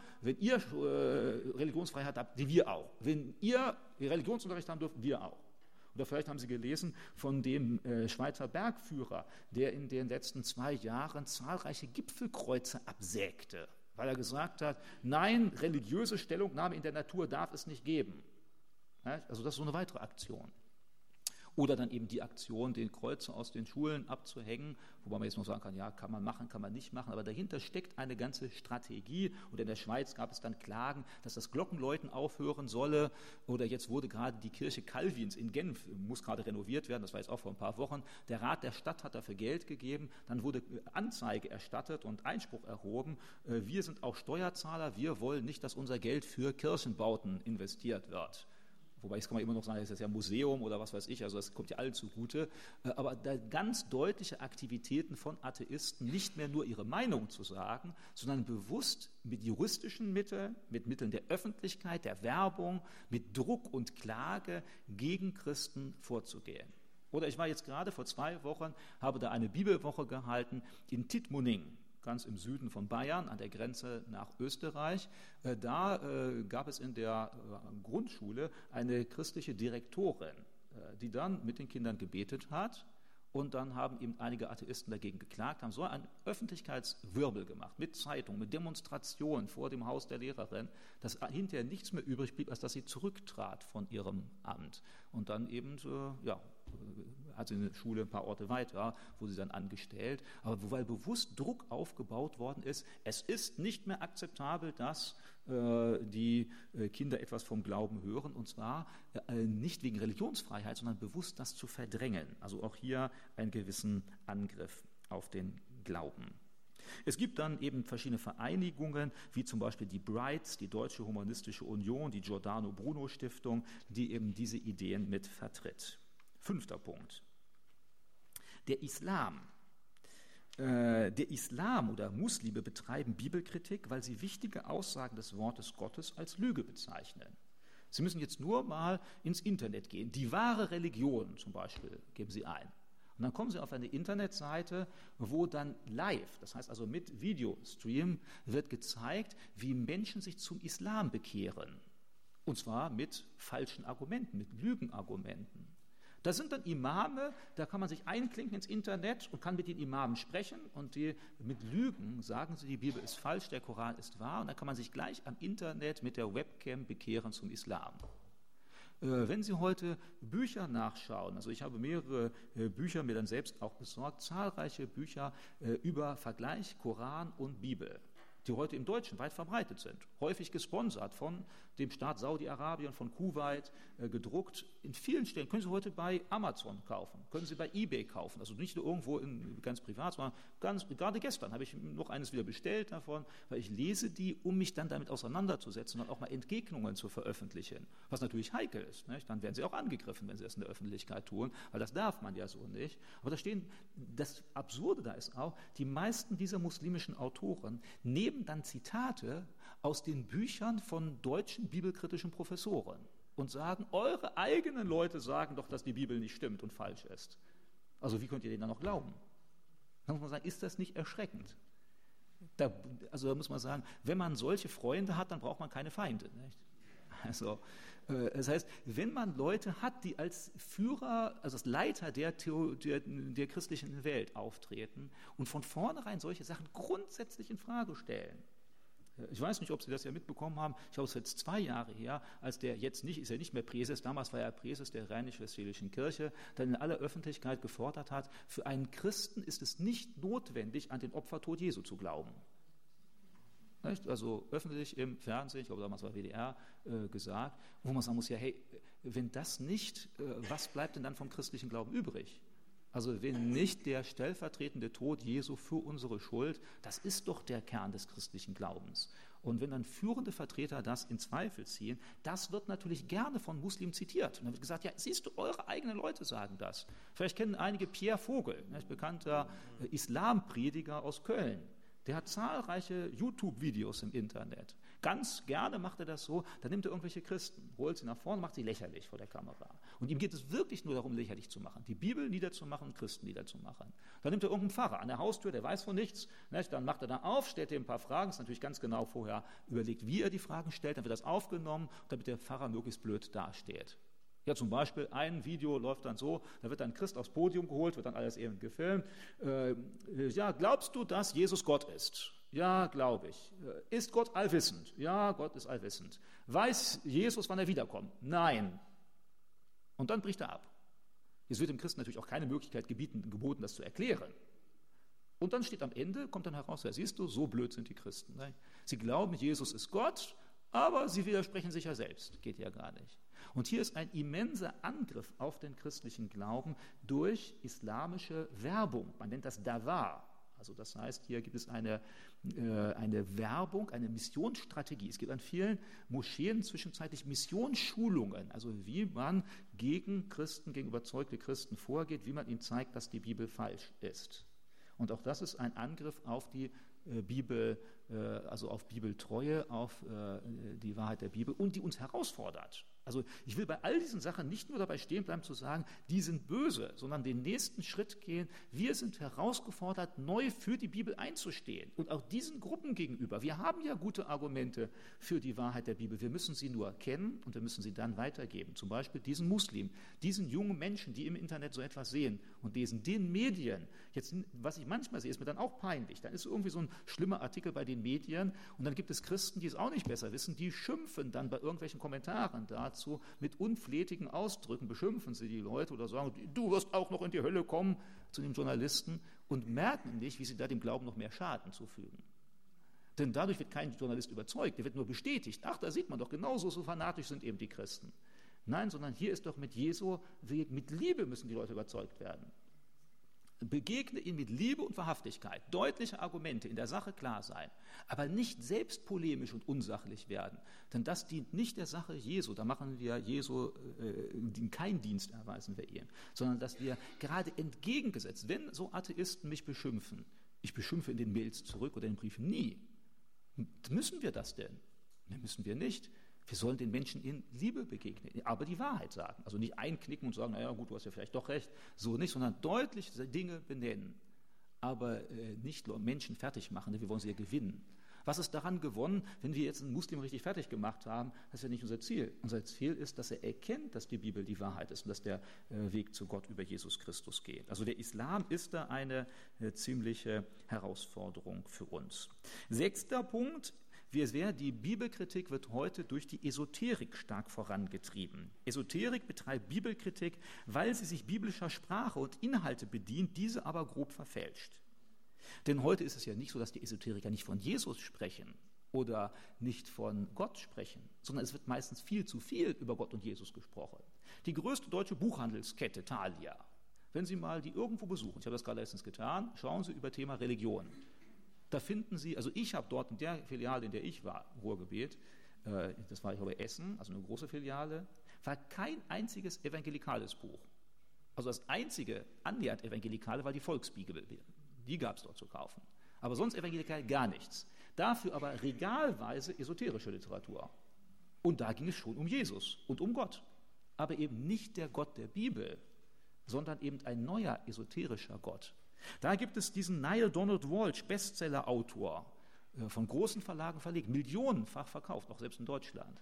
Religionsfreiheit habt, wir auch. Wenn ihr Religionsunterricht haben dürft, wir auch. Oder vielleicht haben Sie gelesen von dem Schweizer Bergführer, der in den letzten 2 Jahren zahlreiche Gipfelkreuze absägte, weil er gesagt hat, nein, religiöse Stellungnahme in der Natur darf es nicht geben. Also das ist so eine weitere Aktion. Oder dann eben die Aktion, den Kreuze aus den Schulen abzuhängen, wobei man jetzt noch sagen kann, ja, kann man machen, kann man nicht machen, aber dahinter steckt eine ganze Strategie. Und in der Schweiz gab es dann Klagen, dass das Glockenläuten aufhören solle. Oder jetzt wurde gerade die Kirche Calvins in Genf, muss gerade renoviert werden, das war jetzt auch vor ein paar Wochen. Der Rat der Stadt hat dafür Geld gegeben, dann wurde Anzeige erstattet und Einspruch erhoben. Wir sind auch Steuerzahler, wir wollen nicht, dass unser Geld für Kirchenbauten investiert wird. Wobei, jetzt kann man immer noch sagen, das ist ja Museum oder was weiß ich, also das kommt ja allen zugute. Aber da ganz deutliche Aktivitäten von Atheisten, nicht mehr nur ihre Meinung zu sagen, sondern bewusst mit juristischen Mitteln, mit Mitteln der Öffentlichkeit, der Werbung, mit Druck und Klage gegen Christen vorzugehen. Oder ich war jetzt gerade vor 2 Wochen, habe da eine Bibelwoche gehalten in Tittmoning, ganz im Süden von Bayern, an der Grenze nach Österreich. Da gab es in der Grundschule eine christliche Direktorin, die dann mit den Kindern gebetet hat. Und dann haben eben einige Atheisten dagegen geklagt, haben so einen Öffentlichkeitswirbel gemacht, mit Zeitung, mit Demonstrationen vor dem Haus der Lehrerin, dass hinterher nichts mehr übrig blieb, als dass sie zurücktrat von ihrem Amt. Und dann eben, hat sie eine Schule ein paar Orte weiter, wurde sie dann angestellt. Aber weil bewusst Druck aufgebaut worden ist, es ist nicht mehr akzeptabel, dass die Kinder etwas vom Glauben hören, und zwar nicht wegen Religionsfreiheit, sondern bewusst das zu verdrängen. Also auch hier einen gewissen Angriff auf den Glauben. Es gibt dann eben verschiedene Vereinigungen, wie zum Beispiel die Brights, die Deutsche Humanistische Union, die Giordano Bruno Stiftung, die eben diese Ideen mit vertritt. 5. Punkt. Der Islam Der Islam oder Muslime betreiben Bibelkritik, weil sie wichtige Aussagen des Wortes Gottes als Lüge bezeichnen. Sie müssen jetzt nur mal ins Internet gehen. Die wahre Religion zum Beispiel geben Sie ein. Und dann kommen Sie auf eine Internetseite, wo dann live, das heißt also mit Videostream, wird gezeigt, wie Menschen sich zum Islam bekehren. Und zwar mit falschen Argumenten, mit Lügenargumenten. Da sind dann Imame, da kann man sich einklinken ins Internet und kann mit den Imamen sprechen und die mit Lügen sagen sie, die Bibel ist falsch, der Koran ist wahr und dann kann man sich gleich am Internet mit der Webcam bekehren zum Islam. Wenn Sie heute Bücher nachschauen, also ich habe mehrere Bücher mir dann selbst auch besorgt, zahlreiche Bücher über Vergleich Koran und Bibel, die heute im Deutschen weit verbreitet sind, häufig gesponsert von dem Staat Saudi-Arabien, von Kuwait, gedruckt. In vielen Stellen können Sie heute bei Amazon kaufen, können Sie bei eBay kaufen, also nicht nur irgendwo ganz privat, sondern gerade gestern habe ich noch eines wieder bestellt davon, weil ich lese die, um mich dann damit auseinanderzusetzen und auch mal Entgegnungen zu veröffentlichen, was natürlich heikel ist. Nicht? Dann werden Sie auch angegriffen, wenn Sie das in der Öffentlichkeit tun, weil das darf man ja so nicht. Aber das Absurde da ist auch, die meisten dieser muslimischen Autoren nehmen dann Zitate aus den Büchern von deutschen bibelkritischen Professoren und sagen, eure eigenen Leute sagen doch, dass die Bibel nicht stimmt und falsch ist. Also wie könnt ihr denen dann noch glauben? Da muss man sagen, ist das nicht erschreckend? Da muss man sagen, wenn man solche Freunde hat, dann braucht man keine Feinde. Nicht? Also, das heißt, wenn man Leute hat, die als Führer, also als Leiter der christlichen Welt auftreten und von vornherein solche Sachen grundsätzlich in Frage stellen. Ich weiß nicht, ob Sie das ja mitbekommen haben. Ich glaube, es ist jetzt 2 Jahre her, als ist er nicht mehr Präses, damals war er Präses der Rheinisch-Westfälischen Kirche, dann in aller Öffentlichkeit gefordert hat, für einen Christen ist es nicht notwendig, an den Opfertod Jesu zu glauben. Nicht? Also öffentlich im Fernsehen, ich glaube damals war WDR, gesagt, wo man sagen muss, ja hey, wenn das nicht, was bleibt denn dann vom christlichen Glauben übrig? Also wenn nicht der stellvertretende Tod Jesu für unsere Schuld, das ist doch der Kern des christlichen Glaubens. Und wenn dann führende Vertreter das in Zweifel ziehen, das wird natürlich gerne von Muslimen zitiert. Und dann wird gesagt, ja, siehst du, eure eigenen Leute sagen das. Vielleicht kennen einige Pierre Vogel, ein bekannter Islamprediger aus Köln. Der hat zahlreiche YouTube-Videos im Internet. Ganz gerne macht er das so, dann nimmt er irgendwelche Christen, holt sie nach vorne, macht sie lächerlich vor der Kamera. Und ihm geht es wirklich nur darum, lächerlich zu machen, die Bibel niederzumachen und Christen niederzumachen. Dann nimmt er irgendeinen Pfarrer an der Haustür, der weiß von nichts, dann macht er da auf, stellt ihm ein paar Fragen, ist natürlich ganz genau vorher überlegt, wie er die Fragen stellt, dann wird das aufgenommen, damit der Pfarrer möglichst blöd dasteht. Ja, zum Beispiel ein Video läuft dann so, da wird dann ein Christ aufs Podium geholt, wird dann alles eben gefilmt. Ja, glaubst du, dass Jesus Gott ist? Ja, glaube ich. Ist Gott allwissend? Ja, Gott ist allwissend. Weiß Jesus, wann er wiederkommt? Nein. Und dann bricht er ab. Es wird dem Christen natürlich auch keine Möglichkeit geboten, das zu erklären. Und dann steht am Ende, kommt dann heraus, ja, siehst du, so blöd sind die Christen. Ne? Sie glauben, Jesus ist Gott, aber sie widersprechen sich ja selbst. Geht ja gar nicht. Und hier ist ein immenser Angriff auf den christlichen Glauben durch islamische Werbung. Man nennt das Dawa. Also das heißt, hier gibt es eine Werbung, eine Missionsstrategie. Es gibt an vielen Moscheen zwischenzeitlich Missionsschulungen, also wie man gegen Christen, gegen überzeugte Christen vorgeht, wie man ihnen zeigt, dass die Bibel falsch ist. Und auch das ist ein Angriff auf die Bibel, also auf Bibeltreue, auf die Wahrheit der Bibel und die uns herausfordert. Also ich will bei all diesen Sachen nicht nur dabei stehen bleiben zu sagen, die sind böse, sondern den nächsten Schritt gehen. Wir sind herausgefordert, neu für die Bibel einzustehen und auch diesen Gruppen gegenüber. Wir haben ja gute Argumente für die Wahrheit der Bibel. Wir müssen sie nur kennen und wir müssen sie dann weitergeben. Zum Beispiel diesen Muslim, diesen jungen Menschen, die im Internet so etwas sehen und lesen, den Medien. Jetzt, was ich manchmal sehe, ist mir dann auch peinlich. Dann ist irgendwie so ein schlimmer Artikel bei den Medien und dann gibt es Christen, die es auch nicht besser wissen, die schimpfen dann bei irgendwelchen Kommentaren dazu mit unflätigen Ausdrücken, beschimpfen sie die Leute oder sagen, du wirst auch noch in die Hölle kommen zu den Journalisten und merken nicht, wie sie da dem Glauben noch mehr Schaden zufügen. Denn dadurch wird kein Journalist überzeugt, der wird nur bestätigt. Ach, da sieht man doch, genauso so fanatisch sind eben die Christen. Nein, sondern hier ist doch mit Jesu Weg, mit Liebe müssen die Leute überzeugt werden. Begegne ihn mit Liebe und Wahrhaftigkeit, deutliche Argumente, in der Sache klar sein, aber nicht selbst polemisch und unsachlich werden, denn das dient nicht der Sache Jesu, da machen wir Jesu keinen Dienst, erweisen wir ihm, sondern dass wir gerade entgegengesetzt, wenn so Atheisten mich beschimpfen, Ich beschimpfe in den Mails zurück oder in den Briefen nie. Müssen wir das denn? Ne, müssen wir nicht. Wir sollen den Menschen in Liebe begegnen, aber die Wahrheit sagen. Also nicht einknicken und sagen, naja gut, du hast ja vielleicht doch recht, so nicht, sondern deutlich Dinge benennen, aber nicht Menschen fertig machen, wir wollen sie ja gewinnen. Was ist daran gewonnen, wenn wir jetzt einen Muslim richtig fertig gemacht haben? Das ist ja nicht unser Ziel. Unser Ziel ist, dass er erkennt, dass die Bibel die Wahrheit ist und dass der Weg zu Gott über Jesus Christus geht. Also der Islam ist da eine ziemliche Herausforderung für uns. 6. Punkt. Die Bibelkritik wird heute durch die Esoterik stark vorangetrieben. Esoterik betreibt Bibelkritik, weil sie sich biblischer Sprache und Inhalte bedient, diese aber grob verfälscht. Denn heute ist es ja nicht so, dass die Esoteriker nicht von Jesus sprechen oder nicht von Gott sprechen, sondern es wird meistens viel zu viel über Gott und Jesus gesprochen. Die größte deutsche Buchhandelskette, Thalia, wenn Sie mal die irgendwo besuchen, ich habe das gerade letztens getan, schauen Sie über Thema Religion. Da finden Sie, also ich habe dort in der Filiale, in der ich war, Ruhrgebiet, das war ich glaube Essen, also eine große Filiale, war kein einziges evangelikales Buch. Also das einzige annähernd evangelikale war die Volksbibel. Die gab es dort zu kaufen. Aber sonst evangelikal gar nichts. Dafür aber regalweise esoterische Literatur. Und da ging es schon um Jesus und um Gott. Aber eben nicht der Gott der Bibel, sondern eben ein neuer esoterischer Gott. Da gibt es diesen Neil Donald Walsch, Bestseller-Autor, von großen Verlagen verlegt, millionenfach verkauft, auch selbst in Deutschland.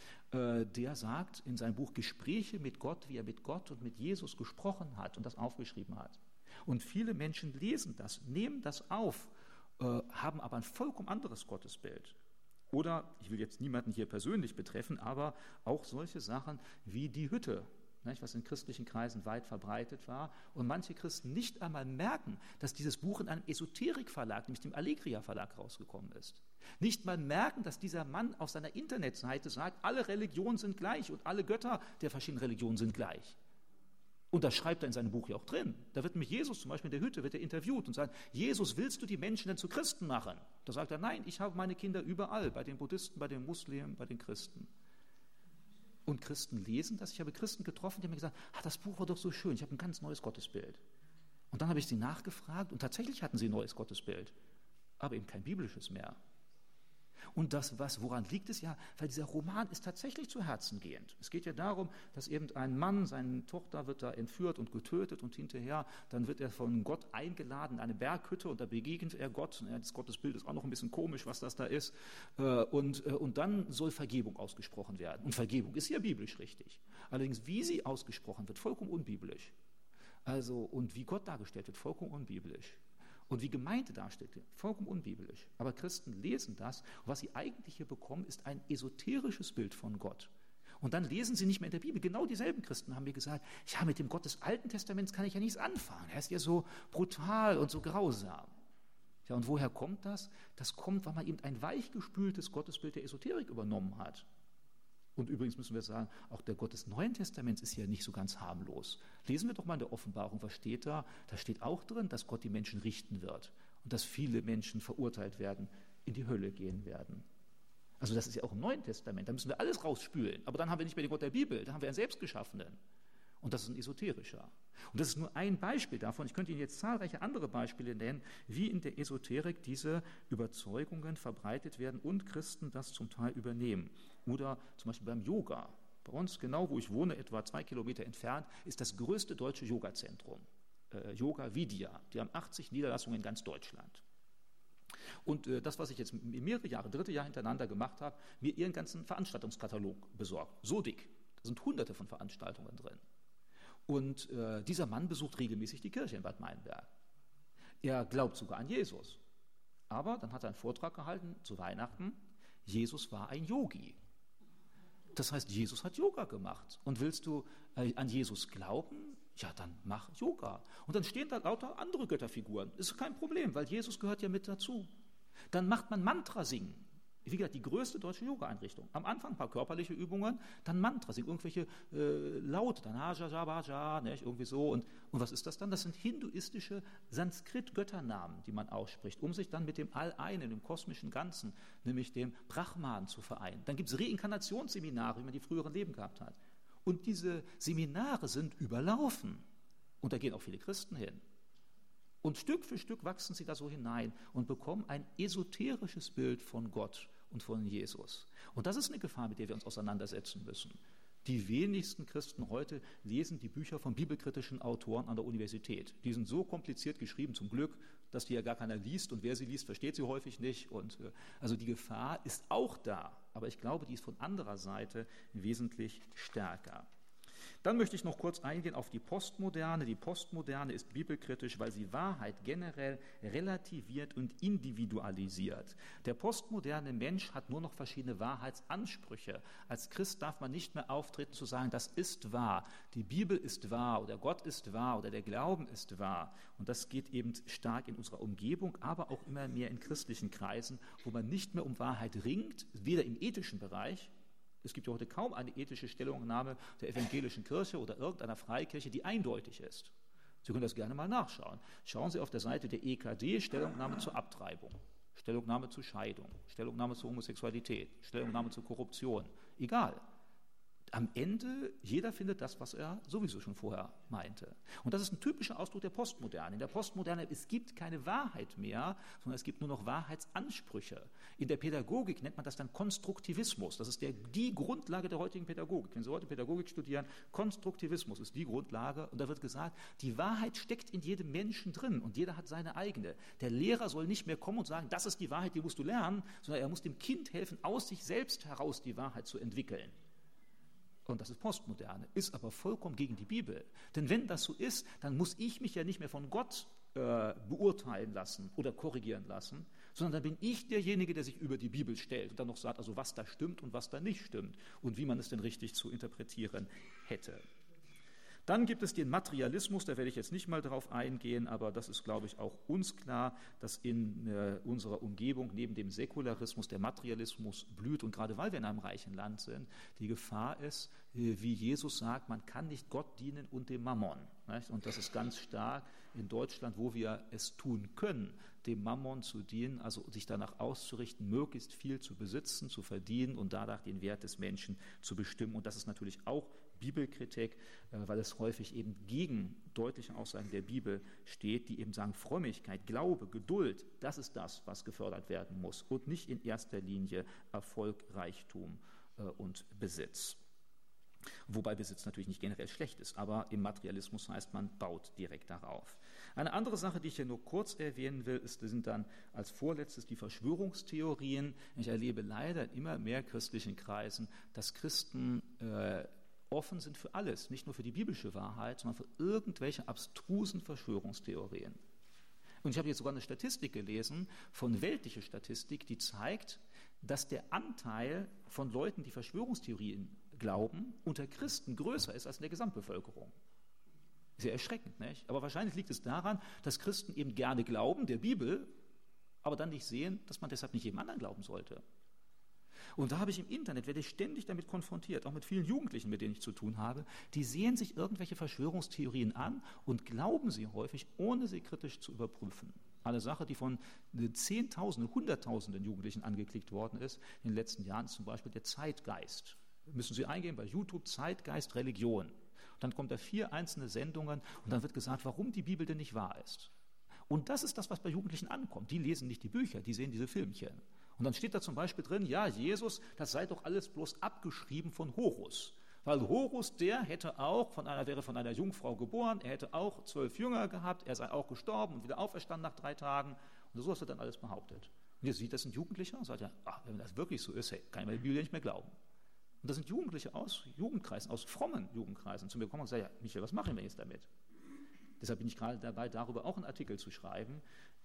Der sagt in seinem Buch Gespräche mit Gott, wie er mit Gott und mit Jesus gesprochen hat und das aufgeschrieben hat. Und viele Menschen lesen das, nehmen das auf, haben aber ein vollkommen anderes Gottesbild. Oder, ich will jetzt niemanden hier persönlich betreffen, aber auch solche Sachen wie die Hütte, was in christlichen Kreisen weit verbreitet war und manche Christen nicht einmal merken, dass dieses Buch in einem Esoterikverlag, nämlich dem Allegria Verlag, rausgekommen ist. Nicht mal merken, dass dieser Mann auf seiner Internetseite sagt, alle Religionen sind gleich und alle Götter der verschiedenen Religionen sind gleich. Und das schreibt er in seinem Buch ja auch drin. Da wird nämlich Jesus zum Beispiel in der Hütte wird er interviewt und sagt, Jesus, willst du die Menschen denn zu Christen machen? Da sagt er, nein, ich habe meine Kinder überall, bei den Buddhisten, bei den Muslimen, bei den Christen. Und Christen lesen das. Ich habe Christen getroffen, die haben mir gesagt, das Buch war doch so schön, ich habe ein ganz neues Gottesbild. Und dann habe ich sie nachgefragt und tatsächlich hatten sie ein neues Gottesbild, aber eben kein biblisches mehr. Und woran liegt es ja? Weil dieser Roman ist tatsächlich zu Herzen gehend. Es geht ja darum, dass eben ein Mann, seine Tochter wird da entführt und getötet und hinterher, dann wird er von Gott eingeladen in eine Berghütte und da begegnet er Gott. Ja, das Gottesbild ist auch noch ein bisschen komisch, was das da ist. Und dann soll Vergebung ausgesprochen werden. Und Vergebung ist ja biblisch richtig. Allerdings, wie sie ausgesprochen wird, vollkommen unbiblisch. Also, und wie Gott dargestellt wird, vollkommen unbiblisch. Und wie Gemeinde darstellt, vollkommen unbiblisch. Aber Christen lesen das und was sie eigentlich hier bekommen, ist ein esoterisches Bild von Gott. Und dann lesen sie nicht mehr in der Bibel. Genau dieselben Christen haben mir gesagt, ja, mit dem Gott des Alten Testaments kann ich ja nichts anfangen. Er ist ja so brutal und so grausam. Ja, und woher kommt das? Das kommt, weil man eben ein weichgespültes Gottesbild der Esoterik übernommen hat. Und übrigens müssen wir sagen, auch der Gott des Neuen Testaments ist ja nicht so ganz harmlos. Lesen wir doch mal in der Offenbarung, was steht da? Da steht auch drin, dass Gott die Menschen richten wird und dass viele Menschen verurteilt werden, in die Hölle gehen werden. Also das ist ja auch im Neuen Testament, da müssen wir alles rausspülen. Aber dann haben wir nicht mehr den Gott der Bibel, da haben wir einen Selbstgeschaffenen. Und das ist ein esoterischer. Und das ist nur ein Beispiel davon. Ich könnte Ihnen jetzt zahlreiche andere Beispiele nennen, wie in der Esoterik diese Überzeugungen verbreitet werden und Christen das zum Teil übernehmen. Oder zum Beispiel beim Yoga. Bei uns, genau wo ich wohne, etwa 2 Kilometer entfernt, ist das größte deutsche Yoga-Zentrum. Yoga Vidya. Die haben 80 Niederlassungen in ganz Deutschland. Und das, was ich jetzt mehrere Jahre, 3. Jahr hintereinander gemacht habe, mir ihren ganzen Veranstaltungskatalog besorgt. So dick. Da sind Hunderte von Veranstaltungen drin. Und dieser Mann besucht regelmäßig die Kirche in Bad Meinberg. Er glaubt sogar an Jesus. Aber dann hat er einen Vortrag gehalten zu Weihnachten. Jesus war ein Yogi. Das heißt, Jesus hat Yoga gemacht. Und willst du an Jesus glauben? Ja, dann mach Yoga. Und dann stehen da lauter andere Götterfiguren. Ist kein Problem, weil Jesus gehört ja mit dazu. Dann macht man Mantra singen. Wie gesagt, die größte deutsche Yoga-Einrichtung. Am Anfang ein paar körperliche Übungen, dann Mantra singen, irgendwelche Laute, dann Haja, nicht, irgendwie so. Und was ist das dann? Das sind hinduistische Sanskrit-Götternamen, die man ausspricht, um sich dann mit dem All-Einen, dem kosmischen Ganzen, nämlich dem Brahman zu vereinen. Dann gibt es Reinkarnationsseminare, wie man die früheren Leben gehabt hat. Und diese Seminare sind überlaufen. Und da gehen auch viele Christen hin. Und Stück für Stück wachsen sie da so hinein und bekommen ein esoterisches Bild von Gott und von Jesus. Und das ist eine Gefahr, mit der wir uns auseinandersetzen müssen. Die wenigsten Christen heute lesen die Bücher von bibelkritischen Autoren an der Universität. Die sind so kompliziert geschrieben, zum Glück, dass die ja gar keiner liest. Und wer sie liest, versteht sie häufig nicht. Und also die Gefahr ist auch da. Aber ich glaube, die ist von anderer Seite wesentlich stärker. Dann möchte ich noch kurz eingehen auf die Postmoderne. Die Postmoderne ist bibelkritisch, weil sie Wahrheit generell relativiert und individualisiert. Der postmoderne Mensch hat nur noch verschiedene Wahrheitsansprüche. Als Christ darf man nicht mehr auftreten zu sagen, das ist wahr, die Bibel ist wahr oder Gott ist wahr oder der Glauben ist wahr. Und das geht eben stark in unserer Umgebung, aber auch immer mehr in christlichen Kreisen, wo man nicht mehr um Wahrheit ringt, weder im ethischen Bereich. Es gibt ja heute kaum eine ethische Stellungnahme der evangelischen Kirche oder irgendeiner Freikirche, die eindeutig ist. Sie können das gerne mal nachschauen. Schauen Sie auf der Seite der EKD, Stellungnahme zur Abtreibung, Stellungnahme zur Scheidung, Stellungnahme zur Homosexualität, Stellungnahme zur Korruption. Egal. Am Ende, jeder findet das, was er sowieso schon vorher meinte. Und das ist ein typischer Ausdruck der Postmoderne. In der Postmoderne, es gibt keine Wahrheit mehr, sondern es gibt nur noch Wahrheitsansprüche. In der Pädagogik nennt man das dann Konstruktivismus. Das ist die Grundlage der heutigen Pädagogik. Wenn Sie heute Pädagogik studieren, Konstruktivismus ist die Grundlage. Und da wird gesagt, die Wahrheit steckt in jedem Menschen drin und jeder hat seine eigene. Der Lehrer soll nicht mehr kommen und sagen, das ist die Wahrheit, die musst du lernen, sondern er muss dem Kind helfen, aus sich selbst heraus die Wahrheit zu entwickeln. Und das ist Postmoderne, ist aber vollkommen gegen die Bibel. Denn wenn das so ist, dann muss ich mich ja nicht mehr von Gott beurteilen lassen oder korrigieren lassen, sondern dann bin ich derjenige, der sich über die Bibel stellt und dann noch sagt, also was da stimmt und was da nicht stimmt und wie man es denn richtig zu interpretieren hätte. Dann gibt es den Materialismus, da werde ich jetzt nicht mal drauf eingehen, aber das ist, glaube ich, auch uns klar, dass in unserer Umgebung neben dem Säkularismus der Materialismus blüht. Und gerade weil wir in einem reichen Land sind, die Gefahr ist, wie Jesus sagt, man kann nicht Gott dienen und dem Mammon. Nicht? Und das ist ganz stark in Deutschland, wo wir es tun können, dem Mammon zu dienen, also sich danach auszurichten, möglichst viel zu besitzen, zu verdienen und danach den Wert des Menschen zu bestimmen. Und das ist natürlich auch Bibelkritik, weil es häufig eben gegen deutliche Aussagen der Bibel steht, die eben sagen, Frömmigkeit, Glaube, Geduld, das ist das, was gefördert werden muss und nicht in erster Linie Erfolg, Reichtum und Besitz. Wobei Besitz natürlich nicht generell schlecht ist, aber im Materialismus heißt, man baut direkt darauf. Eine andere Sache, die ich hier nur kurz erwähnen will, sind dann als vorletztes die Verschwörungstheorien. Ich erlebe leider in immer mehr christlichen Kreisen, dass Christen offen sind für alles, nicht nur für die biblische Wahrheit, sondern für irgendwelche abstrusen Verschwörungstheorien. Und ich habe jetzt sogar eine Statistik gelesen, von weltliche Statistik, die zeigt, dass der Anteil von Leuten, die Verschwörungstheorien glauben, unter Christen größer ist als in der Gesamtbevölkerung. Sehr erschreckend, nicht? Aber wahrscheinlich liegt es daran, dass Christen eben gerne glauben, der Bibel, aber dann nicht sehen, dass man deshalb nicht jedem anderen glauben sollte. Und da habe ich im Internet, werde ich ständig damit konfrontiert, auch mit vielen Jugendlichen, mit denen ich zu tun habe, die sehen sich irgendwelche Verschwörungstheorien an und glauben sie häufig, ohne sie kritisch zu überprüfen. Eine Sache, die von Zehntausenden, Hunderttausenden Jugendlichen angeklickt worden ist in den letzten Jahren, ist zum Beispiel der Zeitgeist. Müssen Sie eingeben bei YouTube, Zeitgeist, Religion. Dann kommt da 4 einzelne Sendungen und dann wird gesagt, warum die Bibel denn nicht wahr ist. Und das ist das, was bei Jugendlichen ankommt. Die lesen nicht die Bücher, die sehen diese Filmchen. Und dann steht da zum Beispiel drin, ja, Jesus, das sei doch alles bloß abgeschrieben von Horus. Weil Horus, der wäre von einer Jungfrau geboren, er hätte auch 12 Jünger gehabt, er sei auch gestorben und wieder auferstanden nach 3 Tagen. Und so hast du dann alles behauptet. Und jetzt sieht das ein Jugendlicher und sagt ja, wenn das wirklich so ist, hey, kann ich mir die Bibel nicht mehr glauben. Und das sind Jugendliche aus Jugendkreisen, aus frommen Jugendkreisen zu mir gekommen und sagen, ja, Michael, was machen wir jetzt damit? Deshalb bin ich gerade dabei, darüber auch einen Artikel zu schreiben.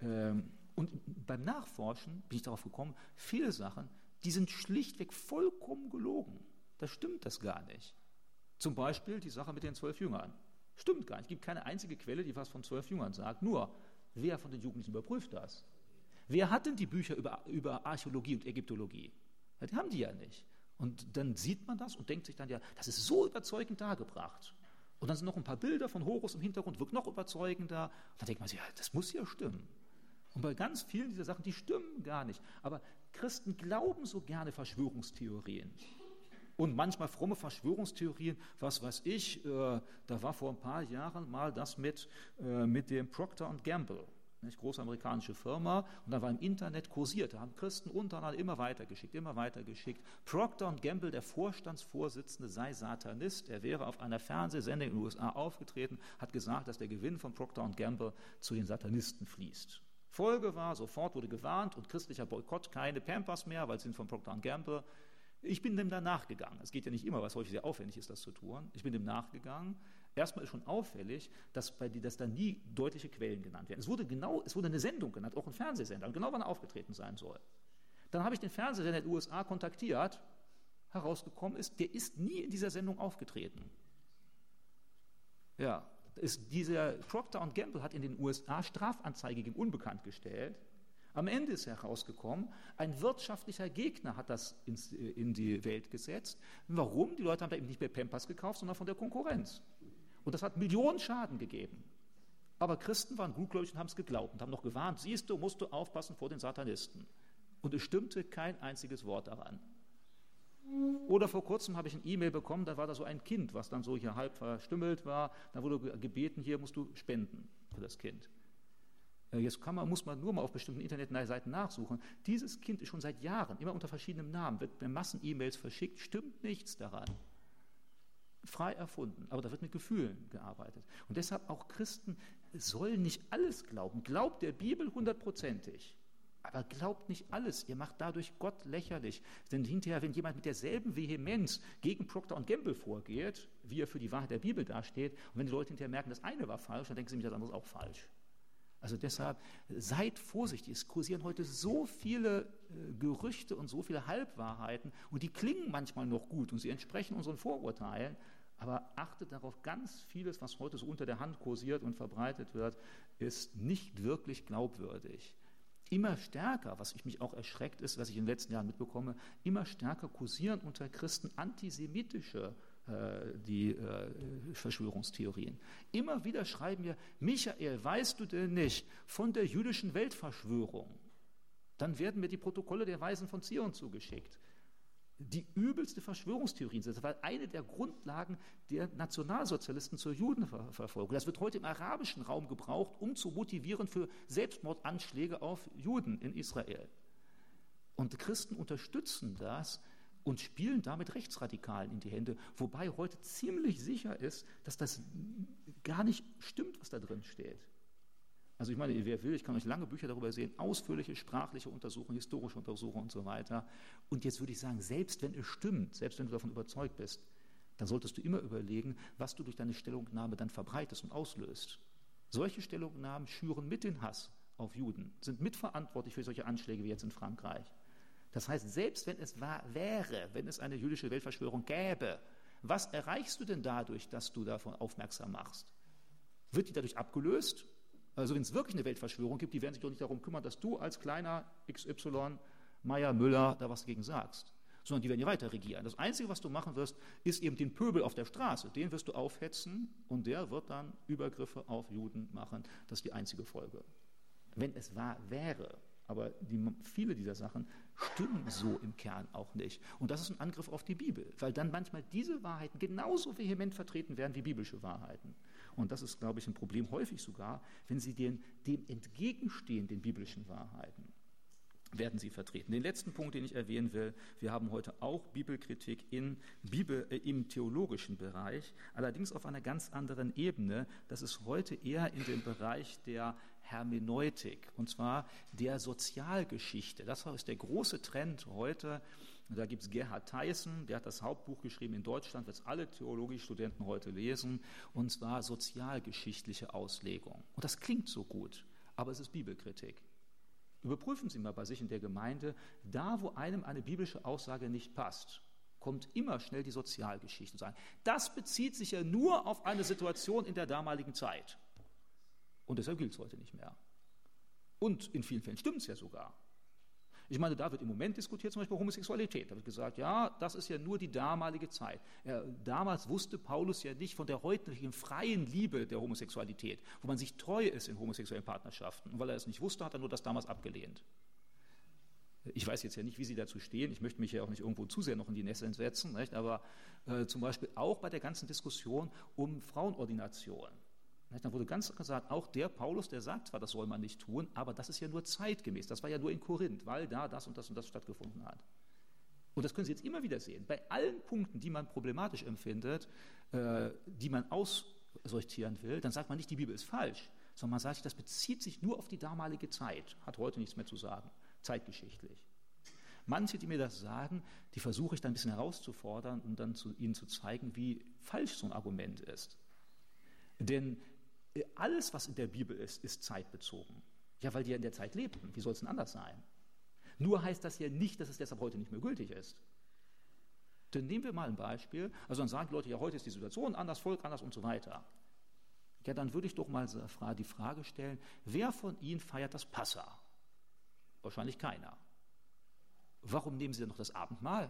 Und beim Nachforschen bin ich darauf gekommen, viele Sachen, die sind schlichtweg vollkommen gelogen. Da stimmt das gar nicht. Zum Beispiel die Sache mit den 12 Jüngern. Stimmt gar nicht. Es gibt keine einzige Quelle, die was von 12 Jüngern sagt. Nur, wer von den Jugendlichen überprüft das? Wer hat denn die Bücher über Archäologie und Ägyptologie? Ja, die haben die ja nicht. Und dann sieht man das und denkt sich dann, ja, das ist so überzeugend dargebracht. Und dann sind noch ein paar Bilder von Horus im Hintergrund, wirkt noch überzeugender. Und dann denkt man sich, ja, das muss ja stimmen. Und bei ganz vielen dieser Sachen, die stimmen gar nicht. Aber Christen glauben so gerne Verschwörungstheorien. Und manchmal fromme Verschwörungstheorien, was weiß ich, da war vor ein paar Jahren mal das mit dem Procter & Gamble, eine große amerikanische Firma, und da war im Internet kursiert, da haben Christen untereinander immer weitergeschickt. Procter & Gamble, der Vorstandsvorsitzende, sei Satanist, er wäre auf einer Fernsehsendung in den USA aufgetreten, hat gesagt, dass der Gewinn von Procter & Gamble zu den Satanisten fließt. Folge war, sofort wurde gewarnt und christlicher Boykott, keine Pampers mehr, weil sie sind von Procter & Gamble. Ich bin dem dann nachgegangen. Es geht ja nicht immer, weil es häufig sehr aufwendig ist, das zu tun. Ich bin dem nachgegangen. Erstmal ist schon auffällig, dass da nie deutliche Quellen genannt werden. Es wurde eine Sendung genannt, auch ein Fernsehsender, genau wann er aufgetreten sein soll. Dann habe ich den Fernsehsender in den USA kontaktiert. Herausgekommen ist, der ist nie in dieser Sendung aufgetreten. Ja, dieser Procter & Gamble hat in den USA Strafanzeige gegen Unbekannt gestellt. Am Ende ist herausgekommen, ein wirtschaftlicher Gegner hat das in die Welt gesetzt. Warum? Die Leute haben da eben nicht mehr Pampers gekauft, sondern von der Konkurrenz. Und das hat Millionen Schaden gegeben. Aber Christen waren gutgläubig und haben es geglaubt und haben noch gewarnt, siehst du, musst du aufpassen vor den Satanisten. Und es stimmte kein einziges Wort daran. Oder vor kurzem habe ich ein E-Mail bekommen, da war da so ein Kind, was dann so hier halb verstümmelt war. Da wurde gebeten, hier musst du spenden für das Kind. Jetzt muss man nur mal auf bestimmten Internetseiten nachsuchen. Dieses Kind ist schon seit Jahren, immer unter verschiedenem Namen, wird mit Massen-E-Mails verschickt, stimmt nichts daran. Frei erfunden, aber da wird mit Gefühlen gearbeitet. Und deshalb auch Christen sollen nicht alles glauben. Glaubt der Bibel 100%. Aber glaubt nicht alles, ihr macht dadurch Gott lächerlich. Denn hinterher, wenn jemand mit derselben Vehemenz gegen Procter & Gamble vorgeht, wie er für die Wahrheit der Bibel dasteht, und wenn die Leute hinterher merken, das eine war falsch, dann denken sie, das andere ist auch falsch. Also deshalb seid vorsichtig. Es kursieren heute so viele Gerüchte und so viele Halbwahrheiten und die klingen manchmal noch gut und sie entsprechen unseren Vorurteilen, aber achtet darauf, ganz vieles, was heute so unter der Hand kursiert und verbreitet wird, ist nicht wirklich glaubwürdig. Immer stärker, was mich auch erschreckt ist, was ich in den letzten Jahren mitbekomme, immer stärker kursieren unter Christen antisemitische Verschwörungstheorien. Immer wieder schreiben wir, Michael, weißt du denn nicht von der jüdischen Weltverschwörung? Dann werden mir die Protokolle der Weisen von Zion zugeschickt. Die übelste Verschwörungstheorien sind, das war eine der Grundlagen der Nationalsozialisten zur Judenverfolgung. Das wird heute im arabischen Raum gebraucht, um zu motivieren für Selbstmordanschläge auf Juden in Israel. Und Christen unterstützen das und spielen damit Rechtsradikalen in die Hände, wobei heute ziemlich sicher ist, dass das gar nicht stimmt, was da drin steht. Also ich meine, wer will, ich kann euch lange Bücher darüber sehen, ausführliche sprachliche Untersuchungen, historische Untersuchungen und so weiter. Und jetzt würde ich sagen, selbst wenn es stimmt, selbst wenn du davon überzeugt bist, dann solltest du immer überlegen, was du durch deine Stellungnahme dann verbreitest und auslöst. Solche Stellungnahmen schüren mit den Hass auf Juden, sind mitverantwortlich für solche Anschläge wie jetzt in Frankreich. Das heißt, selbst wenn es wahr wäre, wenn es eine jüdische Weltverschwörung gäbe, was erreichst du denn dadurch, dass du davon aufmerksam machst? Wird die dadurch abgelöst? Also wenn es wirklich eine Weltverschwörung gibt, die werden sich doch nicht darum kümmern, dass du als kleiner XY Meier Müller da was dagegen sagst, sondern die werden ja weiter regieren. Das Einzige, was du machen wirst, ist eben den Pöbel auf der Straße, den wirst du aufhetzen und der wird dann Übergriffe auf Juden machen. Das ist die einzige Folge. Wenn es wahr wäre, aber viele dieser Sachen stimmen so im Kern auch nicht. Und das ist ein Angriff auf die Bibel, weil dann manchmal diese Wahrheiten genauso vehement vertreten werden wie biblische Wahrheiten. Und das ist, glaube ich, ein Problem häufig sogar, wenn sie dem entgegenstehen, den biblischen Wahrheiten, werden sie vertreten. Den letzten Punkt, den ich erwähnen will, wir haben heute auch Bibelkritik im theologischen Bereich, allerdings auf einer ganz anderen Ebene. Das ist heute eher in dem Bereich der Hermeneutik, und zwar der Sozialgeschichte. Das ist der große Trend heute. Da gibt es Gerhard Theissen, der hat das Hauptbuch geschrieben in Deutschland, was alle Theologiestudenten heute lesen, und zwar sozialgeschichtliche Auslegung. Und das klingt so gut, aber es ist Bibelkritik. Überprüfen Sie mal bei sich in der Gemeinde, da wo einem eine biblische Aussage nicht passt, kommt immer schnell die Sozialgeschichte und sagen, das bezieht sich ja nur auf eine Situation in der damaligen Zeit. Und deshalb gilt es heute nicht mehr. Und in vielen Fällen stimmt es ja sogar. Ich meine, da wird im Moment diskutiert, zum Beispiel Homosexualität. Da wird gesagt, ja, das ist ja nur die damalige Zeit. Damals wusste Paulus ja nicht von der heutigen freien Liebe der Homosexualität, wo man sich treu ist in homosexuellen Partnerschaften. Und weil er es nicht wusste, hat er nur das damals abgelehnt. Ich weiß jetzt ja nicht, wie Sie dazu stehen. Ich möchte mich ja auch nicht irgendwo zu sehr noch in die Nesseln setzen, nicht? Aber zum Beispiel auch bei der ganzen Diskussion um Frauenordination. Nicht? Da wurde ganz gesagt, auch der Paulus, der sagt zwar, das soll man nicht tun, aber das ist ja nur zeitgemäß. Das war ja nur in Korinth, weil da das und das und das stattgefunden hat. Und das können Sie jetzt immer wieder sehen. Bei allen Punkten, die man problematisch empfindet, die man aussortieren will, dann sagt man nicht, die Bibel ist falsch, sondern man sagt, das bezieht sich nur auf die damalige Zeit, hat heute nichts mehr zu sagen, zeitgeschichtlich. Manche, die mir das sagen, die versuche ich dann ein bisschen herauszufordern, um dann ihnen zu zeigen, wie falsch so ein Argument ist. Denn alles, was in der Bibel ist, ist zeitbezogen. Ja, weil die ja in der Zeit lebten. Wie soll es denn anders sein? Nur heißt das ja nicht, dass es deshalb heute nicht mehr gültig ist. Dann nehmen wir mal ein Beispiel. Also dann sagen die Leute, ja, heute ist die Situation anders, Volk anders und so weiter. Ja, dann würde ich doch mal die Frage stellen, wer von Ihnen feiert das Passa? Wahrscheinlich keiner. Warum nehmen Sie denn noch das Abendmahl?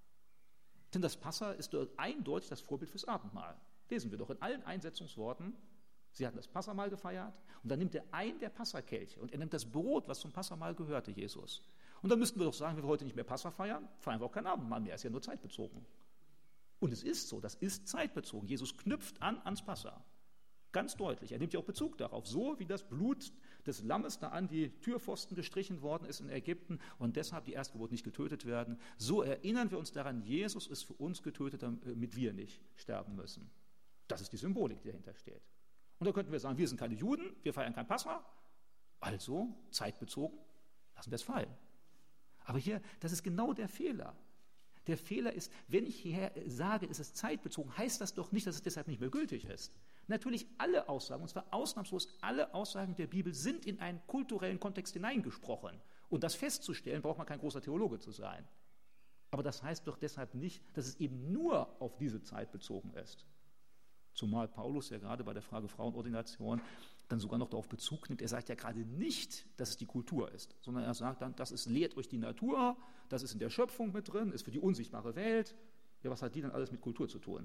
Denn das Passa ist doch eindeutig das Vorbild fürs Abendmahl. Lesen wir doch in allen Einsetzungsworten. Sie hatten das Passamahl gefeiert und dann nimmt er ein der Passakelche und er nimmt das Brot, was zum Passamahl gehörte, Jesus. Und dann müssten wir doch sagen, wenn wir heute nicht mehr Passa feiern wir auch kein Abendmahl mehr, ist ja nur zeitbezogen. Und es ist so, das ist zeitbezogen. Jesus knüpft ans Passa. Ganz deutlich. Er nimmt ja auch Bezug darauf. So wie das Blut des Lammes da an die Türpfosten gestrichen worden ist in Ägypten und deshalb die Erstgeburt nicht getötet werden, so erinnern wir uns daran, Jesus ist für uns getötet, damit wir nicht sterben müssen. Das ist die Symbolik, die dahinter steht. Und da könnten wir sagen, wir sind keine Juden, wir feiern kein Passa, also zeitbezogen, lassen wir es fallen. Aber hier, das ist genau der Fehler. Der Fehler ist, wenn ich hier sage, es ist zeitbezogen, heißt das doch nicht, dass es deshalb nicht mehr gültig ist. Natürlich alle Aussagen, und zwar ausnahmslos alle Aussagen der Bibel, sind in einen kulturellen Kontext hineingesprochen. Und das festzustellen, braucht man kein großer Theologe zu sein. Aber das heißt doch deshalb nicht, dass es eben nur auf diese Zeit bezogen ist. Zumal Paulus ja gerade bei der Frage Frauenordination dann sogar noch darauf Bezug nimmt. Er sagt ja gerade nicht, dass es die Kultur ist, sondern er sagt dann, das ist, lehrt euch die Natur, das ist in der Schöpfung mit drin, ist für die unsichtbare Welt. Ja, was hat die denn alles mit Kultur zu tun?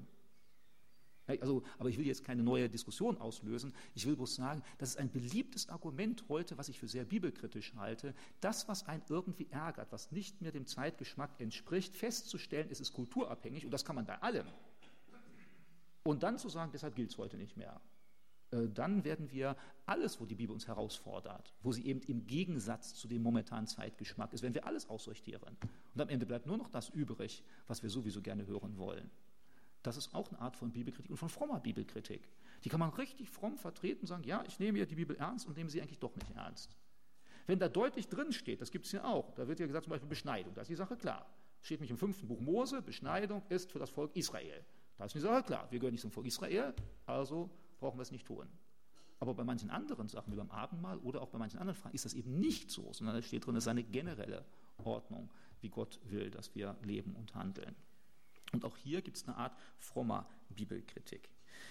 Also, aber ich will jetzt keine neue Diskussion auslösen. Ich will bloß sagen, das ist ein beliebtes Argument heute, was ich für sehr bibelkritisch halte. Das, was einen irgendwie ärgert, was nicht mehr dem Zeitgeschmack entspricht, festzustellen, es ist kulturabhängig und das kann man bei allem. Und dann zu sagen, deshalb gilt es heute nicht mehr. Dann werden wir alles, wo die Bibel uns herausfordert, wo sie eben im Gegensatz zu dem momentanen Zeitgeschmack ist, werden wir alles aussortieren. Und am Ende bleibt nur noch das übrig, was wir sowieso gerne hören wollen. Das ist auch eine Art von Bibelkritik und von frommer Bibelkritik. Die kann man richtig fromm vertreten und sagen, ja, ich nehme ja die Bibel ernst und nehme sie eigentlich doch nicht ernst. Wenn da deutlich drin steht, das gibt es ja auch, da wird ja gesagt zum Beispiel Beschneidung, da ist die Sache klar. Steht nämlich im 5. Buch Mose, Beschneidung ist für das Volk Israel. Da ist die Sache klar, wir gehören nicht zum Volk Israel, also brauchen wir es nicht tun. Aber bei manchen anderen Sachen, wie beim Abendmahl oder auch bei manchen anderen Fragen, ist das eben nicht so, sondern da steht drin, es ist eine generelle Ordnung, wie Gott will, dass wir leben und handeln. Und auch hier gibt es eine Art frommer Bibelkritik.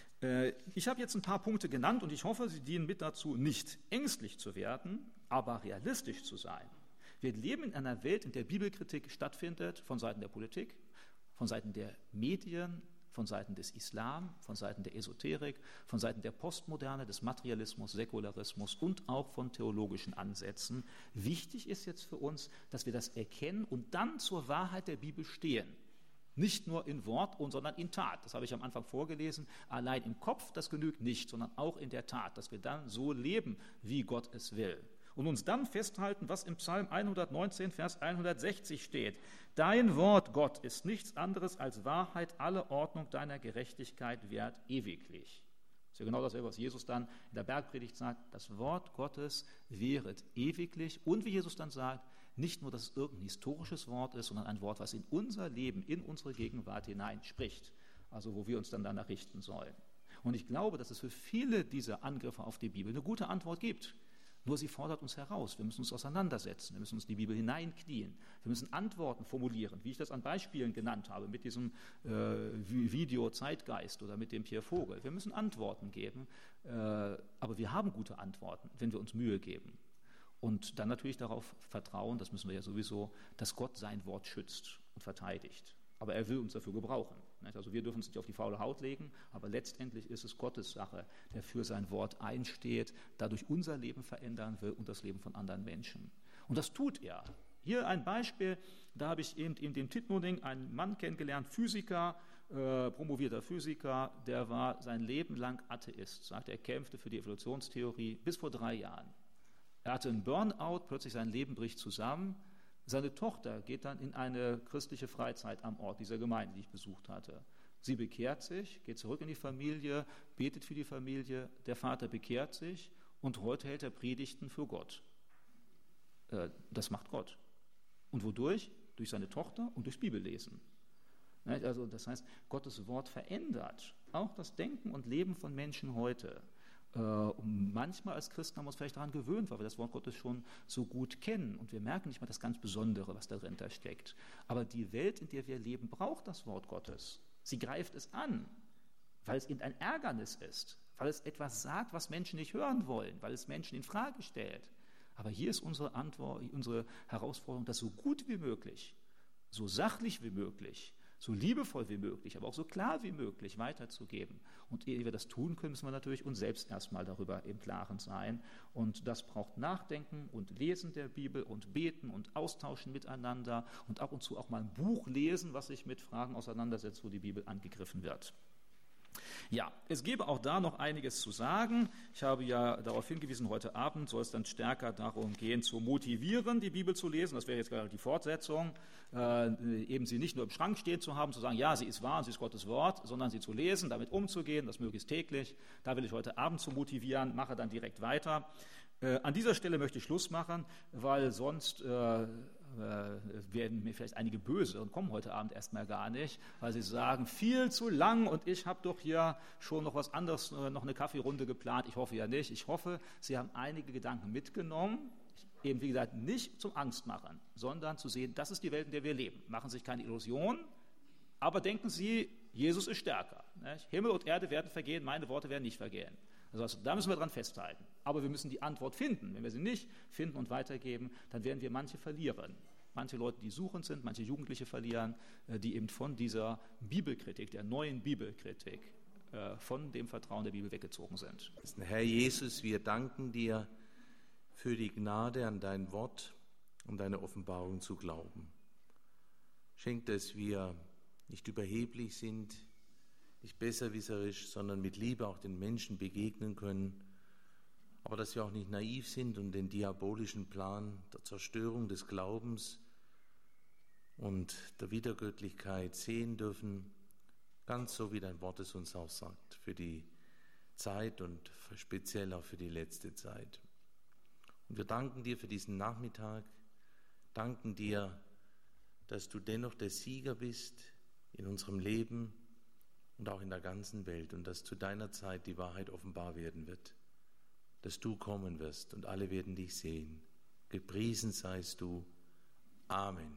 Ich habe jetzt ein paar Punkte genannt und ich hoffe, sie dienen mit dazu, nicht ängstlich zu werden, aber realistisch zu sein. Wir leben in einer Welt, in der Bibelkritik stattfindet von Seiten der Politik, von Seiten der Medien, von Seiten des Islam, von Seiten der Esoterik, von Seiten der Postmoderne, des Materialismus, Säkularismus und auch von theologischen Ansätzen. Wichtig ist jetzt für uns, dass wir das erkennen und dann zur Wahrheit der Bibel stehen. Nicht nur in Wort, sondern in Tat. Das habe ich am Anfang vorgelesen. Allein im Kopf, das genügt nicht, sondern auch in der Tat, dass wir dann so leben, wie Gott es will. Und uns dann festhalten, was im Psalm 119, Vers 160 steht. Dein Wort, Gott, ist nichts anderes als Wahrheit, alle Ordnung deiner Gerechtigkeit währt ewiglich. Das ist ja genau dasselbe, was Jesus dann in der Bergpredigt sagt. Das Wort Gottes währet ewiglich. Und wie Jesus dann sagt, nicht nur, dass es irgendein historisches Wort ist, sondern ein Wort, was in unser Leben, in unsere Gegenwart hinein spricht. Also wo wir uns dann danach richten sollen. Und ich glaube, dass es für viele dieser Angriffe auf die Bibel eine gute Antwort gibt. Nur sie fordert uns heraus. Wir müssen uns auseinandersetzen. Wir müssen uns in die Bibel hineinknien. Wir müssen Antworten formulieren, wie ich das an Beispielen genannt habe, mit diesem Video Zeitgeist oder mit dem Pierre Vogel. Wir müssen Antworten geben, aber wir haben gute Antworten, wenn wir uns Mühe geben. Und dann natürlich darauf vertrauen, das müssen wir ja sowieso, dass Gott sein Wort schützt und verteidigt. Aber er will uns dafür gebrauchen. Also wir dürfen uns nicht auf die faule Haut legen, aber letztendlich ist es Gottes Sache, der für sein Wort einsteht, dadurch unser Leben verändern will und das Leben von anderen Menschen. Und das tut er, Hier ein Beispiel, da habe ich eben in dem Tittmoning einen Mann kennengelernt, Physiker, promovierter Physiker, der war sein Leben lang Atheist, sagt er, kämpfte für die Evolutionstheorie bis vor 3 Jahren. Er hatte einen Burnout, plötzlich sein Leben bricht zusammen. Seine Tochter geht dann in eine christliche Freizeit am Ort dieser Gemeinde, die ich besucht hatte. Sie bekehrt sich, geht zurück in die Familie, betet für die Familie, der Vater bekehrt sich und heute hält er Predigten für Gott. Das macht Gott. Und wodurch? Durch seine Tochter und durchs Bibellesen. Also das heißt, Gottes Wort verändert auch das Denken und Leben von Menschen heute. Und manchmal als Christen haben wir uns vielleicht daran gewöhnt, weil wir das Wort Gottes schon so gut kennen und wir merken nicht mal das ganz Besondere, was dahinter steckt. Aber die Welt, in der wir leben, braucht das Wort Gottes. Sie greift es an, weil es eben ein Ärgernis ist, weil es etwas sagt, was Menschen nicht hören wollen, weil es Menschen in Frage stellt. Aber hier ist unsere Antwort, unsere Herausforderung, das so gut wie möglich, so sachlich wie möglich, so liebevoll wie möglich, aber auch so klar wie möglich weiterzugeben. Und ehe wir das tun können, müssen wir natürlich uns selbst erstmal darüber im Klaren sein. Und das braucht Nachdenken und Lesen der Bibel und Beten und Austauschen miteinander und ab und zu auch mal ein Buch lesen, was sich mit Fragen auseinandersetzt, wo die Bibel angegriffen wird. Ja, es gäbe auch da noch einiges zu sagen. Ich habe ja darauf hingewiesen, heute Abend soll es dann stärker darum gehen, zu motivieren, die Bibel zu lesen. Das wäre jetzt gerade die Fortsetzung, eben sie nicht nur im Schrank stehen zu haben, zu sagen, ja, sie ist wahr und sie ist Gottes Wort, sondern sie zu lesen, damit umzugehen, das möglichst täglich. Da will ich heute Abend zu motivieren, mache dann direkt weiter. An dieser Stelle möchte ich Schluss machen, weil sonst werden mir vielleicht einige böse und kommen heute Abend erstmal gar nicht, weil sie sagen, viel zu lang und ich habe doch hier schon noch was anderes, noch eine Kaffeerunde geplant. Ich hoffe ja nicht. Ich hoffe, Sie haben einige Gedanken mitgenommen. Eben, wie gesagt, nicht zum Angstmachen, sondern zu sehen, das ist die Welt, in der wir leben. Machen Sie sich keine Illusionen, aber denken Sie, Jesus ist stärker. Nicht? Himmel und Erde werden vergehen, meine Worte werden nicht vergehen. Also da müssen wir dran festhalten. Aber wir müssen die Antwort finden. Wenn wir sie nicht finden und weitergeben, dann werden wir manche verlieren. Manche Leute, die suchend sind, manche Jugendliche verlieren, die eben von dieser Bibelkritik, der neuen Bibelkritik, von dem Vertrauen der Bibel weggezogen sind. Herr Jesus, wir danken dir für die Gnade, an dein Wort und deine Offenbarung zu glauben. Schenk, dass wir nicht überheblich sind, nicht besserwisserisch, sondern mit Liebe auch den Menschen begegnen können, aber dass wir auch nicht naiv sind und den diabolischen Plan der Zerstörung des Glaubens und der Wiedergöttlichkeit sehen dürfen, ganz so wie dein Wort es uns auch sagt, für die Zeit und speziell auch für die letzte Zeit. Und wir danken dir für diesen Nachmittag, danken dir, dass du dennoch der Sieger bist in unserem Leben und auch in der ganzen Welt und dass zu deiner Zeit die Wahrheit offenbar werden wird, dass du kommen wirst und alle werden dich sehen. Gepriesen seist du. Amen.